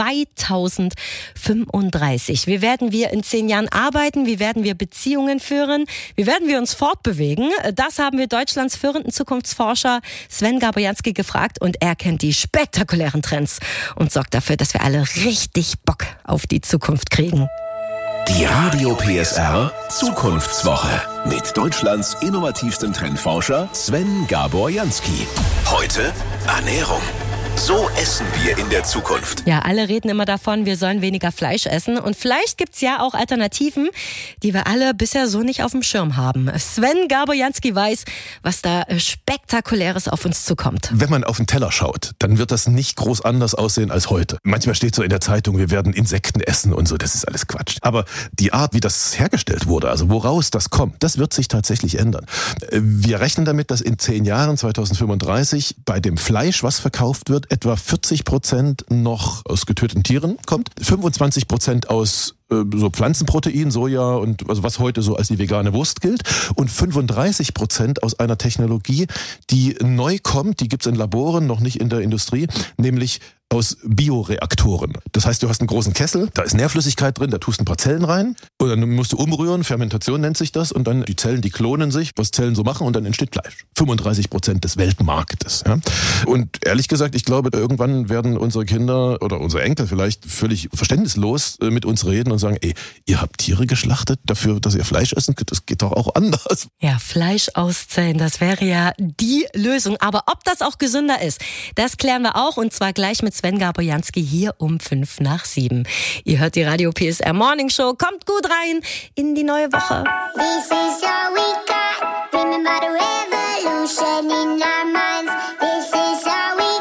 2035. Wie werden wir in 10 Jahren arbeiten? Wie werden wir Beziehungen führen? Wie werden wir uns fortbewegen? Das haben wir Deutschlands führenden Zukunftsforscher Sven Gabrijanski gefragt und er kennt die spektakulären Trends und sorgt dafür, dass wir alle richtig Bock auf die Zukunft kriegen. Die Radio PSR Zukunftswoche mit Deutschlands innovativstem Trendforscher Sven Gabrijanski. Heute Ernährung. So essen wir in der Zukunft. Ja, alle reden immer davon, wir sollen weniger Fleisch essen. Und vielleicht gibt's ja auch Alternativen, die wir alle bisher so nicht auf dem Schirm haben. Sven Gabojanski weiß, was da Spektakuläres auf uns zukommt. Wenn man auf den Teller schaut, dann wird das nicht groß anders aussehen als heute. Manchmal steht so in der Zeitung, wir werden Insekten essen und so, das ist alles Quatsch. Aber die Art, wie das hergestellt wurde, also woraus das kommt, das wird sich tatsächlich ändern. Wir rechnen damit, dass in 10 Jahren, 2035, bei dem Fleisch, was verkauft wird, etwa 40% noch aus getöteten Tieren kommt, 25% aus so Pflanzenprotein, Soja und also was heute so als die vegane Wurst gilt und 35% aus einer Technologie, die neu kommt, die gibt's in Laboren, noch nicht in der Industrie, nämlich aus Bioreaktoren. Das heißt, du hast einen großen Kessel, da ist Nährflüssigkeit drin, da tust ein paar Zellen rein und dann musst du umrühren, Fermentation nennt sich das und dann die Zellen, die klonen sich, was Zellen so machen und dann entsteht Fleisch. 35% des Weltmarktes. Ja? Und ehrlich gesagt, ich glaube, irgendwann werden unsere Kinder oder unsere Enkel vielleicht völlig verständnislos mit uns reden und sagen, ey, ihr habt Tiere geschlachtet dafür, dass ihr Fleisch essen könnt, das geht doch auch anders. Ja, Fleisch aus Zellen, das wäre ja die Lösung. Aber ob das auch gesünder ist, das klären wir auch und zwar gleich mit Sven Gabojanski hier um 6:55. Ihr hört die Radio PSR Morning Show. Kommt gut rein in die neue Woche. This is all we got. Remember the revolution in our minds. This is all we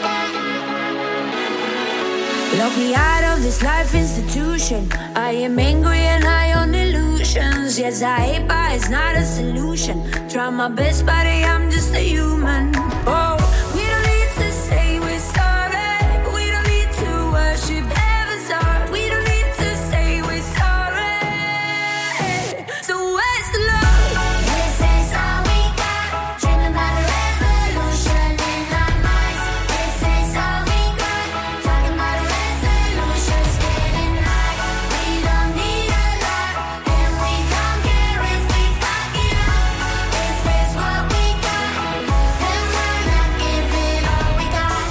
got. Lock me out of this life institution. I am angry and high on illusions. Yes, I hate, but it's not a solution. Try my best, but I'm just a human. Oh, we don't need to say we're sorry. We don't need to worship heaven's heart. We don't need to say we're sorry. So where's the love? This is all we got. Dreaming about a revolution in our minds. This is all we got. Talking about a resolutions, getting high. We don't need a lot, and we don't care if we fuck it up. If it's what we got, then why not give it all we got?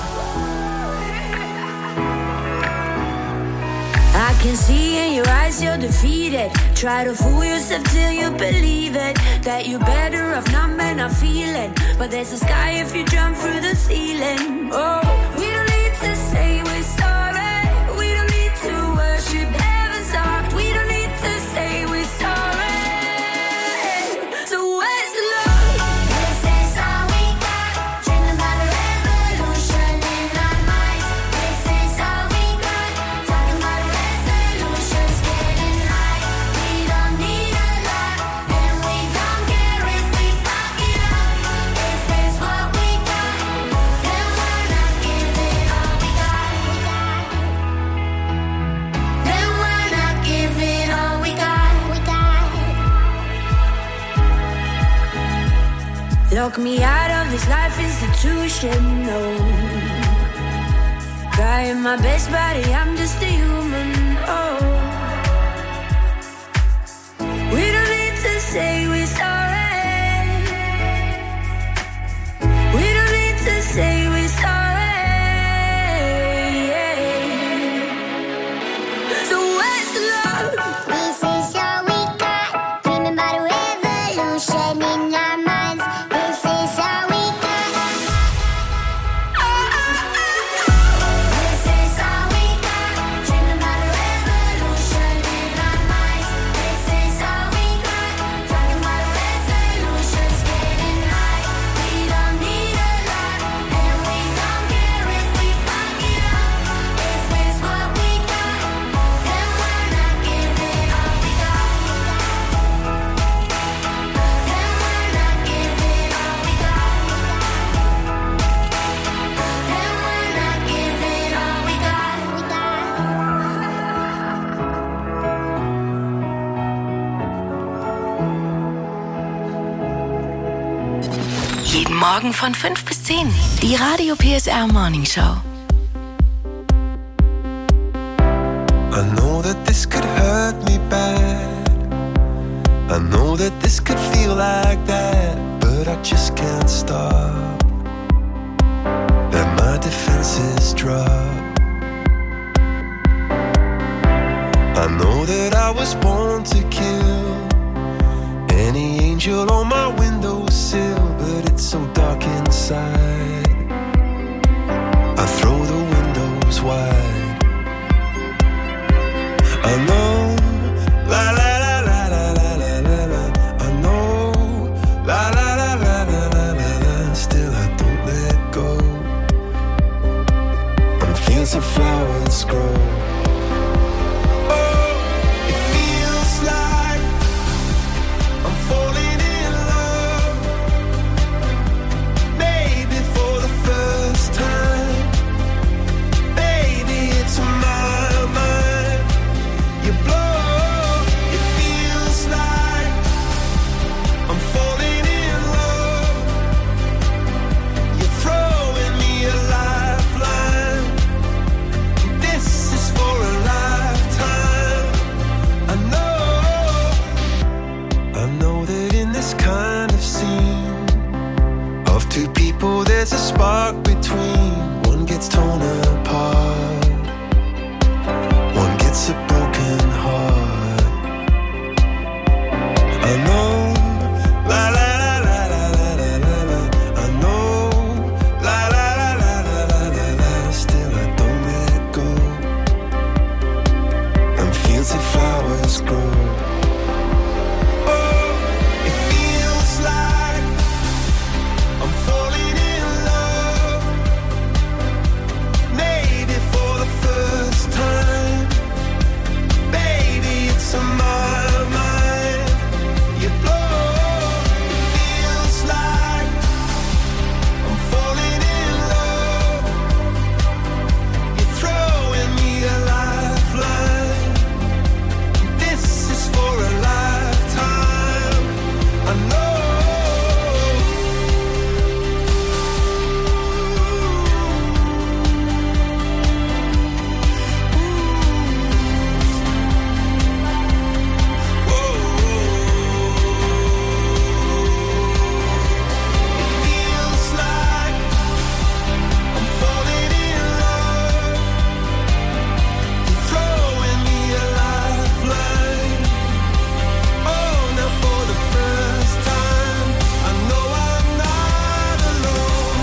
I can see in your eyes you're defeated. Try to fool yourself till you believe it. That you're better off not men not feeling. But there's a sky if you jump through the ceiling. Oh, we don't need to say we're sorry. We don't need to worship heaven's heart. We don't need to say we're sorry. So where's the love? This is all we got. Dreaming about a revolution in our minds. This is all we got. Talking about resolutions, getting high. We don't need a lot, and we don't care if we fuck it up. If it's what we got, then why not give it all we got? Then why not give it all we got? Lock me out of this life institution, no. Trying my best, buddy, I'm just a human, oh. We don't need to say we're sorry. We don't need to say we're sorry. So where's the love? This is all we got. Dreaming about a revolution in our minds. This is all we got. This is all we got. Dreaming about a revolution in our minds. This is all we got. Talking about resolutions, getting high. We don't need a lot, and we don't care if we fuck it up. If it's what we got, then why not give it all we got? Then why not give it all we got? Then why not give it all we got? Jeden Morgen von 5 bis 10. Die Radio PSR Morning Show. I know that this could hurt me bad. I know that this could feel like that, but I just can't stop. Let my defenses drop. I know that I was born to kill any angel on my windowsill, but it's so dark inside. fancy flowers grow. Oh, it feels like I'm falling in love. Maybe for the first time. Baby, it's on my mind. You blow. It feels like I'm falling in love. You're throwing me a lifeline. This is for a lifetime. I know that in this kind of scene of two people there's a spark between. One gets torn apart, one gets a broken heart. I know, la la la la la la la la la. I know, la la la la la la la la. Still I don't let go. And fields of flowers grow. Oh, it feels like I'm falling in love. Maybe for the first time. Baby, it's on my mind. You blow. It feels like I'm falling in love. You're throwing me a lifeline. This is for a lifetime. I know. Feels like I'm falling in love. You're throwing me a lifeline. Oh, now for the first time, I know I'm not alone.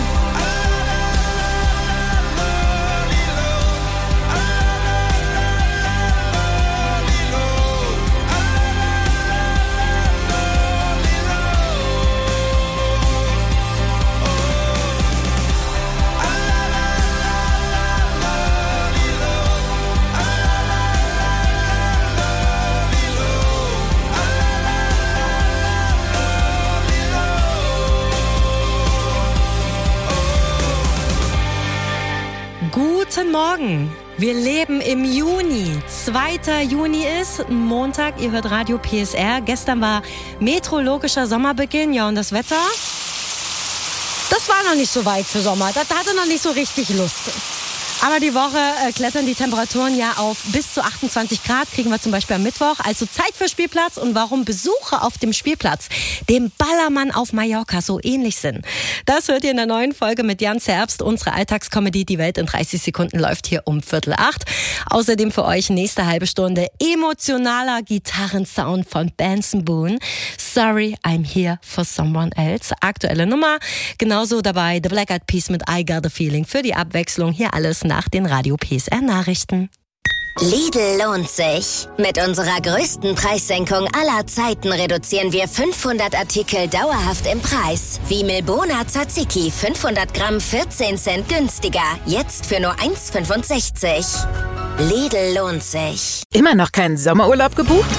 Guten Morgen. Wir leben im Juni. 2. Juni ist Montag. Ihr hört Radio PSR. Gestern war meteorologischer Sommerbeginn. Ja, und das Wetter? Das war noch nicht so weit für Sommer. Das hatte noch nicht so richtig Lust. Aber die Woche klettern die Temperaturen ja auf bis zu 28 Grad, kriegen wir zum Beispiel am Mittwoch. Also Zeit für Spielplatz und warum Besuche auf dem Spielplatz dem Ballermann auf Mallorca so ähnlich sind. Das hört ihr in der neuen Folge mit Jan Zerbst. Unsere Alltagskomödie Die Welt in 30 Sekunden läuft hier um 7:45. Außerdem für euch nächste halbe Stunde emotionaler Gitarrensound von Benson Boone. Sorry, I'm here for someone else. Aktuelle Nummer. Genauso dabei The Black Eyed Peas mit I Got a Feeling für die Abwechslung. Hier alles nach den Radio PSR Nachrichten. Lidl lohnt sich. Mit unserer größten Preissenkung aller Zeiten reduzieren wir 500 Artikel dauerhaft im Preis. Wie Milbona Tzatziki, 500 Gramm 14 Cent günstiger. Jetzt für nur 1,65. Lidl lohnt sich. Immer noch keinen Sommerurlaub gebucht?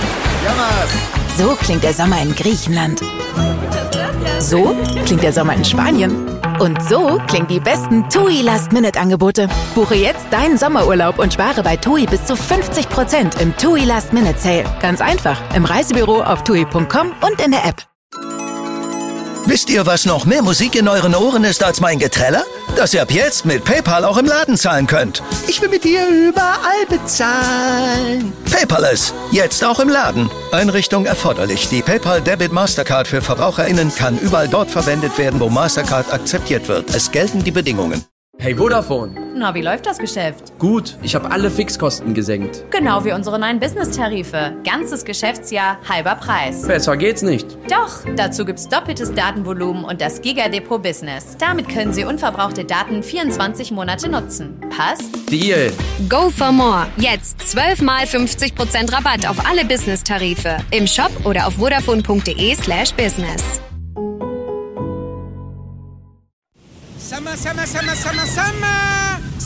So klingt der Sommer in Griechenland. So klingt der Sommer in Spanien. Und so klingen die besten TUI Last-Minute-Angebote. Buche jetzt deinen Sommerurlaub und spare bei TUI bis zu 50% im TUI Last-Minute-Sale. Ganz einfach, im Reisebüro auf TUI.com und in der App. Wisst ihr, was noch mehr Musik in euren Ohren ist als mein Geträller? Dass ihr ab jetzt mit PayPal auch im Laden zahlen könnt. Ich will mit dir überall bezahlen. Paperless, jetzt auch im Laden. Einrichtung erforderlich. Die PayPal Debit Mastercard für VerbraucherInnen kann überall dort verwendet werden, wo Mastercard akzeptiert wird. Es gelten die Bedingungen. Hey Vodafone. Na, wie läuft das Geschäft? Gut, ich habe alle Fixkosten gesenkt. Genau wie unsere neuen Business-Tarife. Ganzes Geschäftsjahr, halber Preis. Besser geht's nicht. Doch, dazu gibt's doppeltes Datenvolumen und das Giga-Depot Business. Damit können Sie unverbrauchte Daten 24 Monate nutzen. Passt? Deal. Go for more. Jetzt 12 mal 50% Rabatt auf alle Business-Tarife. Im Shop oder auf vodafone.de/business. Summer, summer, summer, summer, summer.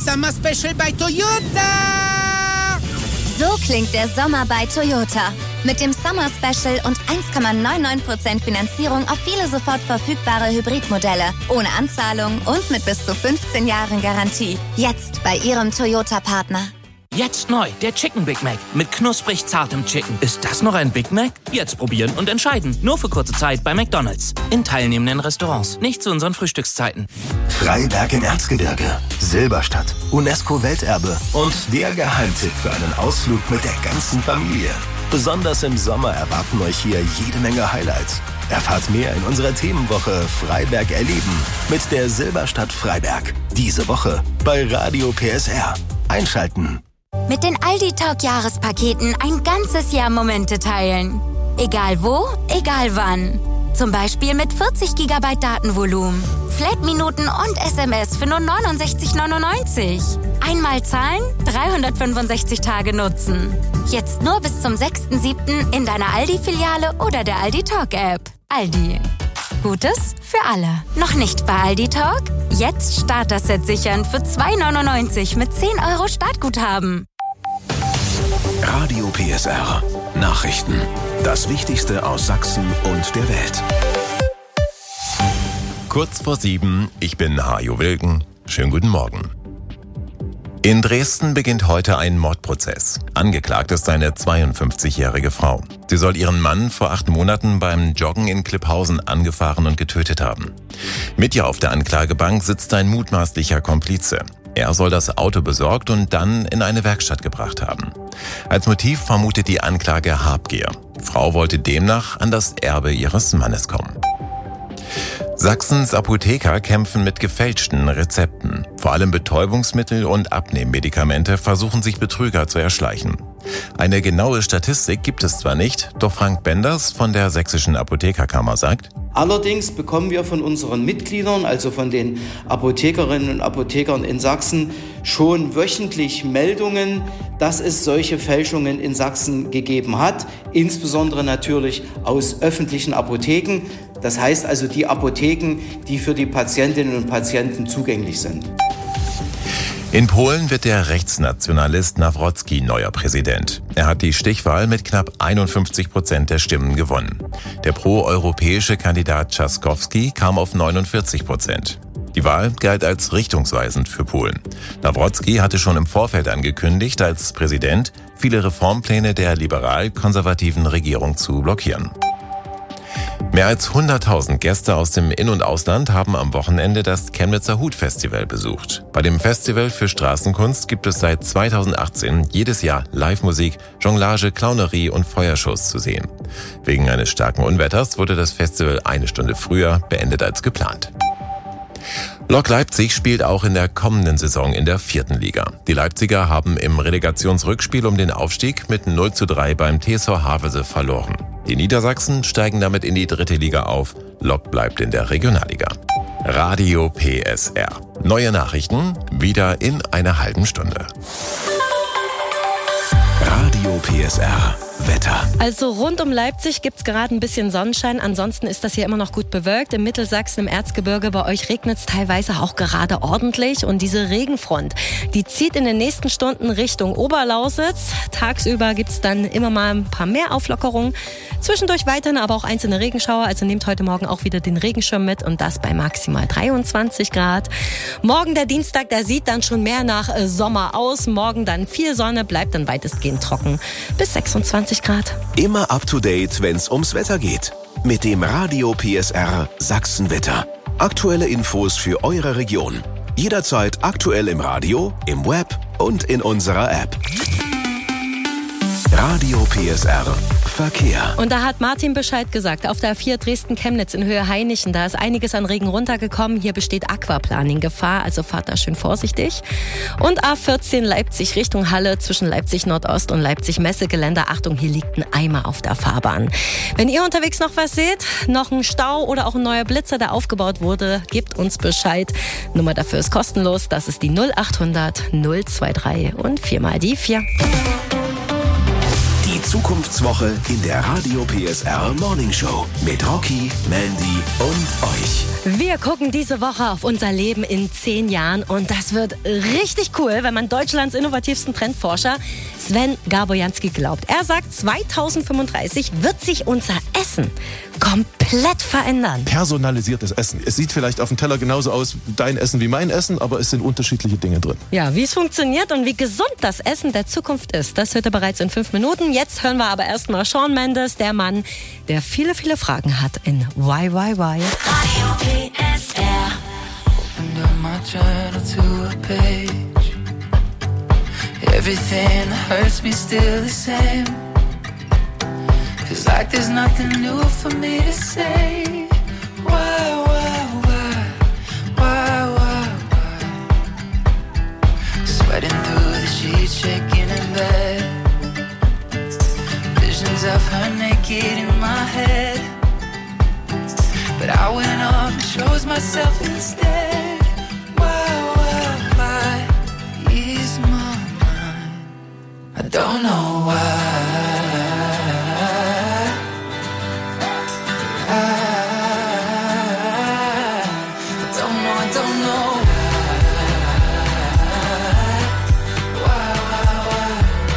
Summer Special bei Toyota. So klingt der Sommer bei Toyota. Mit dem Summer Special und 1,99% Finanzierung auf viele sofort verfügbare Hybridmodelle. Ohne Anzahlung und mit bis zu 15 Jahren Garantie. Jetzt bei Ihrem Toyota-Partner. Jetzt neu, der Chicken Big Mac mit knusprig zartem Chicken. Ist das noch ein Big Mac? Jetzt probieren und entscheiden. Nur für kurze Zeit bei McDonald's. In teilnehmenden Restaurants. Nicht zu unseren Frühstückszeiten. Freiberg im Erzgebirge, Silberstadt, UNESCO-Welterbe und der Geheimtipp für einen Ausflug mit der ganzen Familie. Besonders im Sommer erwarten euch hier jede Menge Highlights. Erfahrt mehr in unserer Themenwoche Freiberg erleben mit der Silberstadt Freiberg. Diese Woche bei Radio PSR. Einschalten. Mit den Aldi Talk Jahrespaketen ein ganzes Jahr Momente teilen. Egal wo, egal wann. Zum Beispiel mit 40 GB Datenvolumen, Flat-Minuten und SMS für nur 69,99. Einmal zahlen, 365 Tage nutzen. Jetzt nur bis zum 6.7. in deiner Aldi-Filiale oder der Aldi Talk App. Aldi. Gutes für alle. Noch nicht bei Aldi Talk? Jetzt Starter-Set sichern für 2,99 mit 10 € Startguthaben. Radio PSR. Nachrichten. Das Wichtigste aus Sachsen und der Welt. Kurz vor 7, ich bin Hajo Wilken. Schönen guten Morgen. In Dresden beginnt heute ein Mordprozess. Angeklagt ist eine 52-jährige Frau. Sie soll ihren Mann vor 8 Monaten beim Joggen in Klipphausen angefahren und getötet haben. Mit ihr auf der Anklagebank sitzt ein mutmaßlicher Komplize. Er soll das Auto besorgt und dann in eine Werkstatt gebracht haben. Als Motiv vermutet die Anklage Habgier. Die Frau wollte demnach an das Erbe ihres Mannes kommen. Sachsens Apotheker kämpfen mit gefälschten Rezepten. Vor allem Betäubungsmittel und Abnehmmedikamente versuchen sich Betrüger zu erschleichen. Eine genaue Statistik gibt es zwar nicht, doch Frank Benders von der Sächsischen Apothekerkammer sagt: Allerdings bekommen wir von unseren Mitgliedern, also von den Apothekerinnen und Apothekern in Sachsen, schon wöchentlich Meldungen, dass es solche Fälschungen in Sachsen gegeben hat, insbesondere natürlich aus öffentlichen Apotheken. Das heißt also die Apotheken, die für die Patientinnen und Patienten zugänglich sind. In Polen wird der Rechtsnationalist Nawrocki neuer Präsident. Er hat die Stichwahl mit knapp 51% der Stimmen gewonnen. Der pro-europäische Kandidat Trzaskowski kam auf 49%. Die Wahl galt als richtungsweisend für Polen. Nawrocki hatte schon im Vorfeld angekündigt, als Präsident viele Reformpläne der liberal-konservativen Regierung zu blockieren. Mehr als 100.000 Gäste aus dem In- und Ausland haben am Wochenende das Chemnitzer Hut-Festival besucht. Bei dem Festival für Straßenkunst gibt es seit 2018 jedes Jahr Live-Musik, Jonglage, Clownerie und Feuershows zu sehen. Wegen eines starken Unwetters wurde das Festival 1 Stunde früher beendet als geplant. Lok Leipzig spielt auch in der kommenden Saison in der 4. Liga. Die Leipziger haben im Relegationsrückspiel um den Aufstieg mit 0:3 beim TSV Havelse verloren. Die Niedersachsen steigen damit in die 3. Liga auf. Lok bleibt in der Regionalliga. Radio PSR. Neue Nachrichten wieder in einer halben Stunde. Radio PSR. Wetter. Also rund um Leipzig gibt's gerade ein bisschen Sonnenschein. Ansonsten ist das hier immer noch gut bewölkt. Im Mittelsachsen, im Erzgebirge, bei euch regnet es teilweise auch gerade ordentlich. Und diese Regenfront, die zieht in den nächsten Stunden Richtung Oberlausitz. Tagsüber gibt's dann immer mal ein paar mehr Auflockerungen. Zwischendurch weiterhin aber auch einzelne Regenschauer. Also nehmt heute Morgen auch wieder den Regenschirm mit und das bei maximal 23 Grad. Morgen der Dienstag, der sieht dann schon mehr nach Sommer aus. Morgen dann viel Sonne, bleibt dann weitestgehend trocken. Bis 26 Grad. Immer up to date, wenn's ums Wetter geht. Mit dem Radio PSR Sachsenwetter. Aktuelle Infos für eure Region. Jederzeit aktuell im Radio, im Web und in unserer App. Radio PSR Verkehr. Und da hat Martin Bescheid gesagt, auf der A4 Dresden-Chemnitz in Höhe Hainichen, da ist einiges an Regen runtergekommen. Hier besteht Aquaplaning-Gefahr, also fahrt da schön vorsichtig. Und A14 Leipzig Richtung Halle zwischen Leipzig Nordost und Leipzig Messegelände. Achtung, hier liegt ein Eimer auf der Fahrbahn. Wenn ihr unterwegs noch was seht, noch ein Stau oder auch ein neuer Blitzer, der aufgebaut wurde, gebt uns Bescheid. Nummer dafür ist kostenlos, das ist die 0800 023 und 4 mal die 4. Die Die Zukunftswoche in der Radio PSR Morning Show mit Rocky, Mandy und euch. Wir gucken diese Woche auf unser Leben in 10 Jahren und das wird richtig cool, wenn man Deutschlands innovativsten Trendforscher Sven Garbojanski glaubt. Er sagt, 2035 wird sich unser Essen komplett verändern. Personalisiertes Essen. Es sieht vielleicht auf dem Teller genauso aus, dein Essen wie mein Essen, aber es sind unterschiedliche Dinge drin. Ja, wie es funktioniert und wie gesund das Essen der Zukunft ist, das hört ihr bereits in 5 Minuten. Jetzt hören wir aber erstmal Shawn Mendes, der Mann, der viele, viele Fragen hat in Why. Radio PSR. Opened up my journal to a page. Everything that hurts me still the same. Feels like there's nothing new for me to say. Why? Sweating through the sheets, shaking in bed. Visions of her naked in my head. But I went off and chose myself instead. Why ease my mind? I don't know why. I don't know why.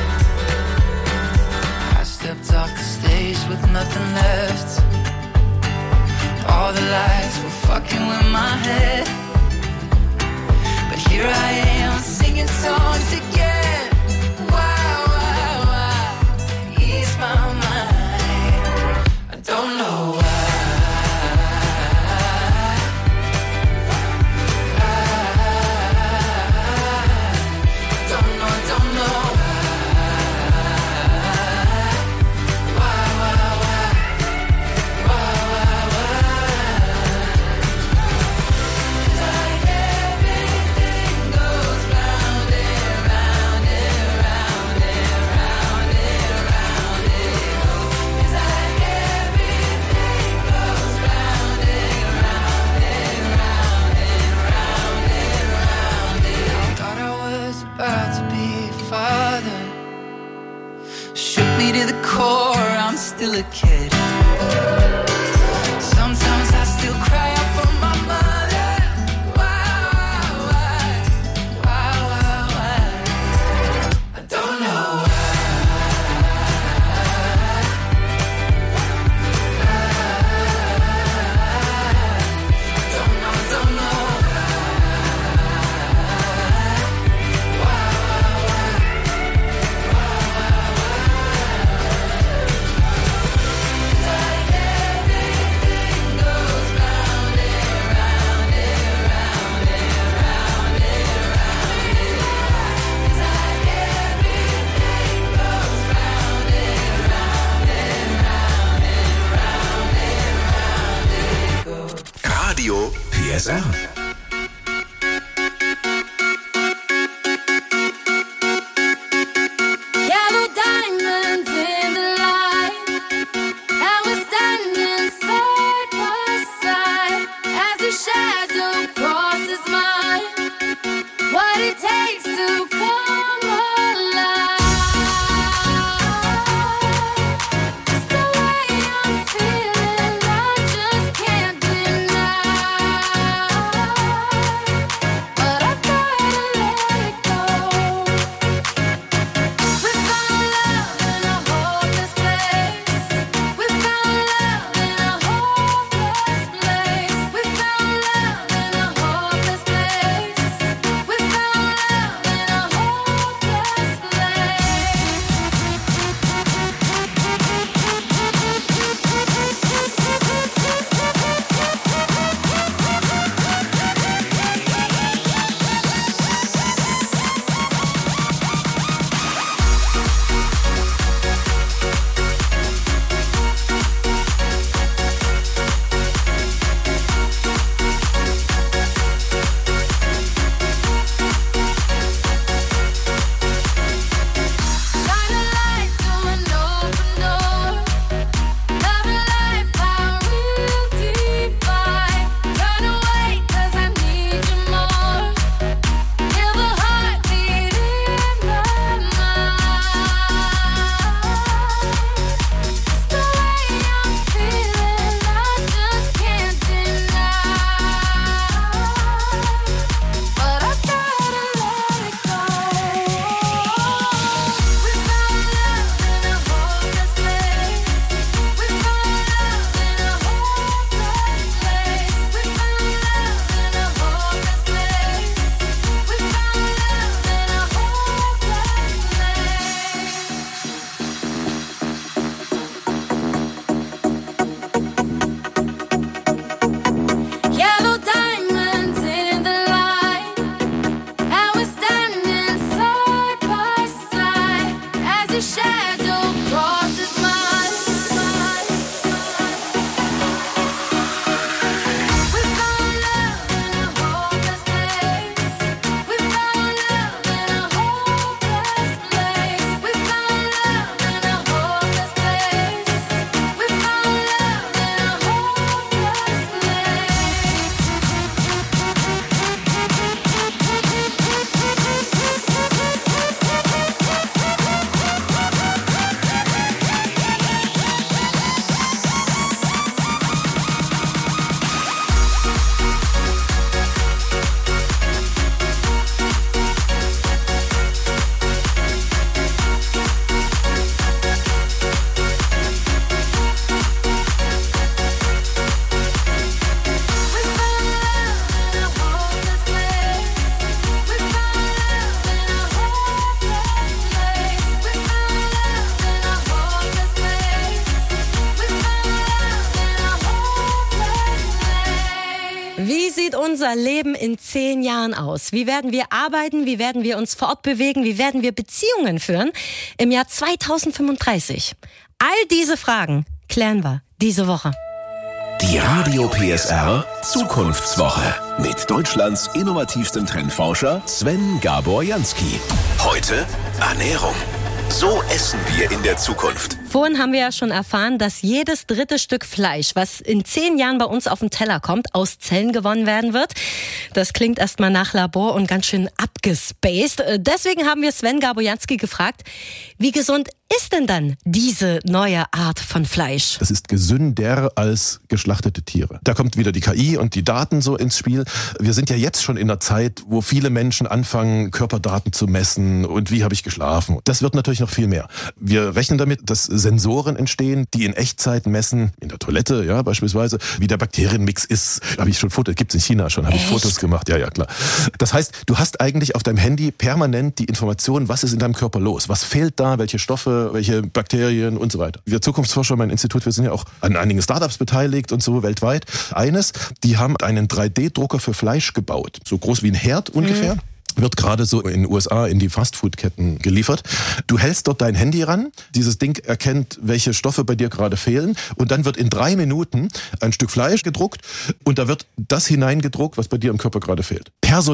I stepped off the stage with nothing left. All the lights were fucking with my head. But here I am singing songs again. Why? Ease my mind. I don't know why. Don't know about to be a father. Shook me to the core, I'm still a kid. Sometimes I still cry out for my mother. Why? I don't know don't know. Radio PSR. Yellow diamonds in the light, and we're standing side by side as the shadow crosses mine. What it takes to come alive. It's the way I'm feeling, I just can't deny. a shadow crosses my mind. We found love in a hopeless place. We found love in a hopeless place. We found love in a hopeless place. We found love in a hopeless Wie sieht unser Leben in 10 Jahren aus? Wie werden wir arbeiten? Wie werden wir uns fortbewegen? Wie werden wir Beziehungen führen im Jahr 2035? All diese Fragen klären wir diese Woche. Die Radio PSR Zukunftswoche mit Deutschlands innovativstem Trendforscher Sven Gabor Jansky. Heute Ernährung. So essen wir in der Zukunft. Vorhin haben wir ja schon erfahren, dass jedes dritte Stück Fleisch, was in 10 Jahren bei uns auf den Teller kommt, aus Zellen gewonnen werden wird. Das klingt erstmal nach Labor und ganz schön abgespaced. Deswegen haben wir Sven Gabor Jansky gefragt, wie gesund ist denn dann diese neue Art von Fleisch? Das ist gesünder als geschlachtete Tiere. Da kommt wieder die KI und die Daten so ins Spiel. Wir sind ja jetzt schon in einer Zeit, wo viele Menschen anfangen, Körperdaten zu messen und wie habe ich geschlafen. Das wird natürlich noch viel mehr. Wir rechnen damit, dass Sensoren entstehen, die in Echtzeit messen, in der Toilette, ja, beispielsweise, wie der Bakterienmix ist. Habe ich schon Fotos, gibt's in China schon, habe ich Fotos gemacht. Ja, klar. Das heißt, du hast eigentlich auf deinem Handy permanent die Information, was ist in deinem Körper los? Was fehlt da? Welche Stoffe, welche Bakterien und so weiter. Wir Zukunftsforscher, mein Institut, wir sind ja auch an einigen Startups beteiligt und so weltweit. Die haben einen 3D-Drucker für Fleisch gebaut. So groß wie ein Herd ungefähr. Wird gerade so in den USA in die Fastfood-Ketten geliefert. Du hältst dort dein Handy ran, dieses Ding erkennt, welche Stoffe bei dir gerade fehlen und dann wird in 3 Minuten ein Stück Fleisch gedruckt und da wird das hineingedruckt, was bei dir im Körper gerade fehlt.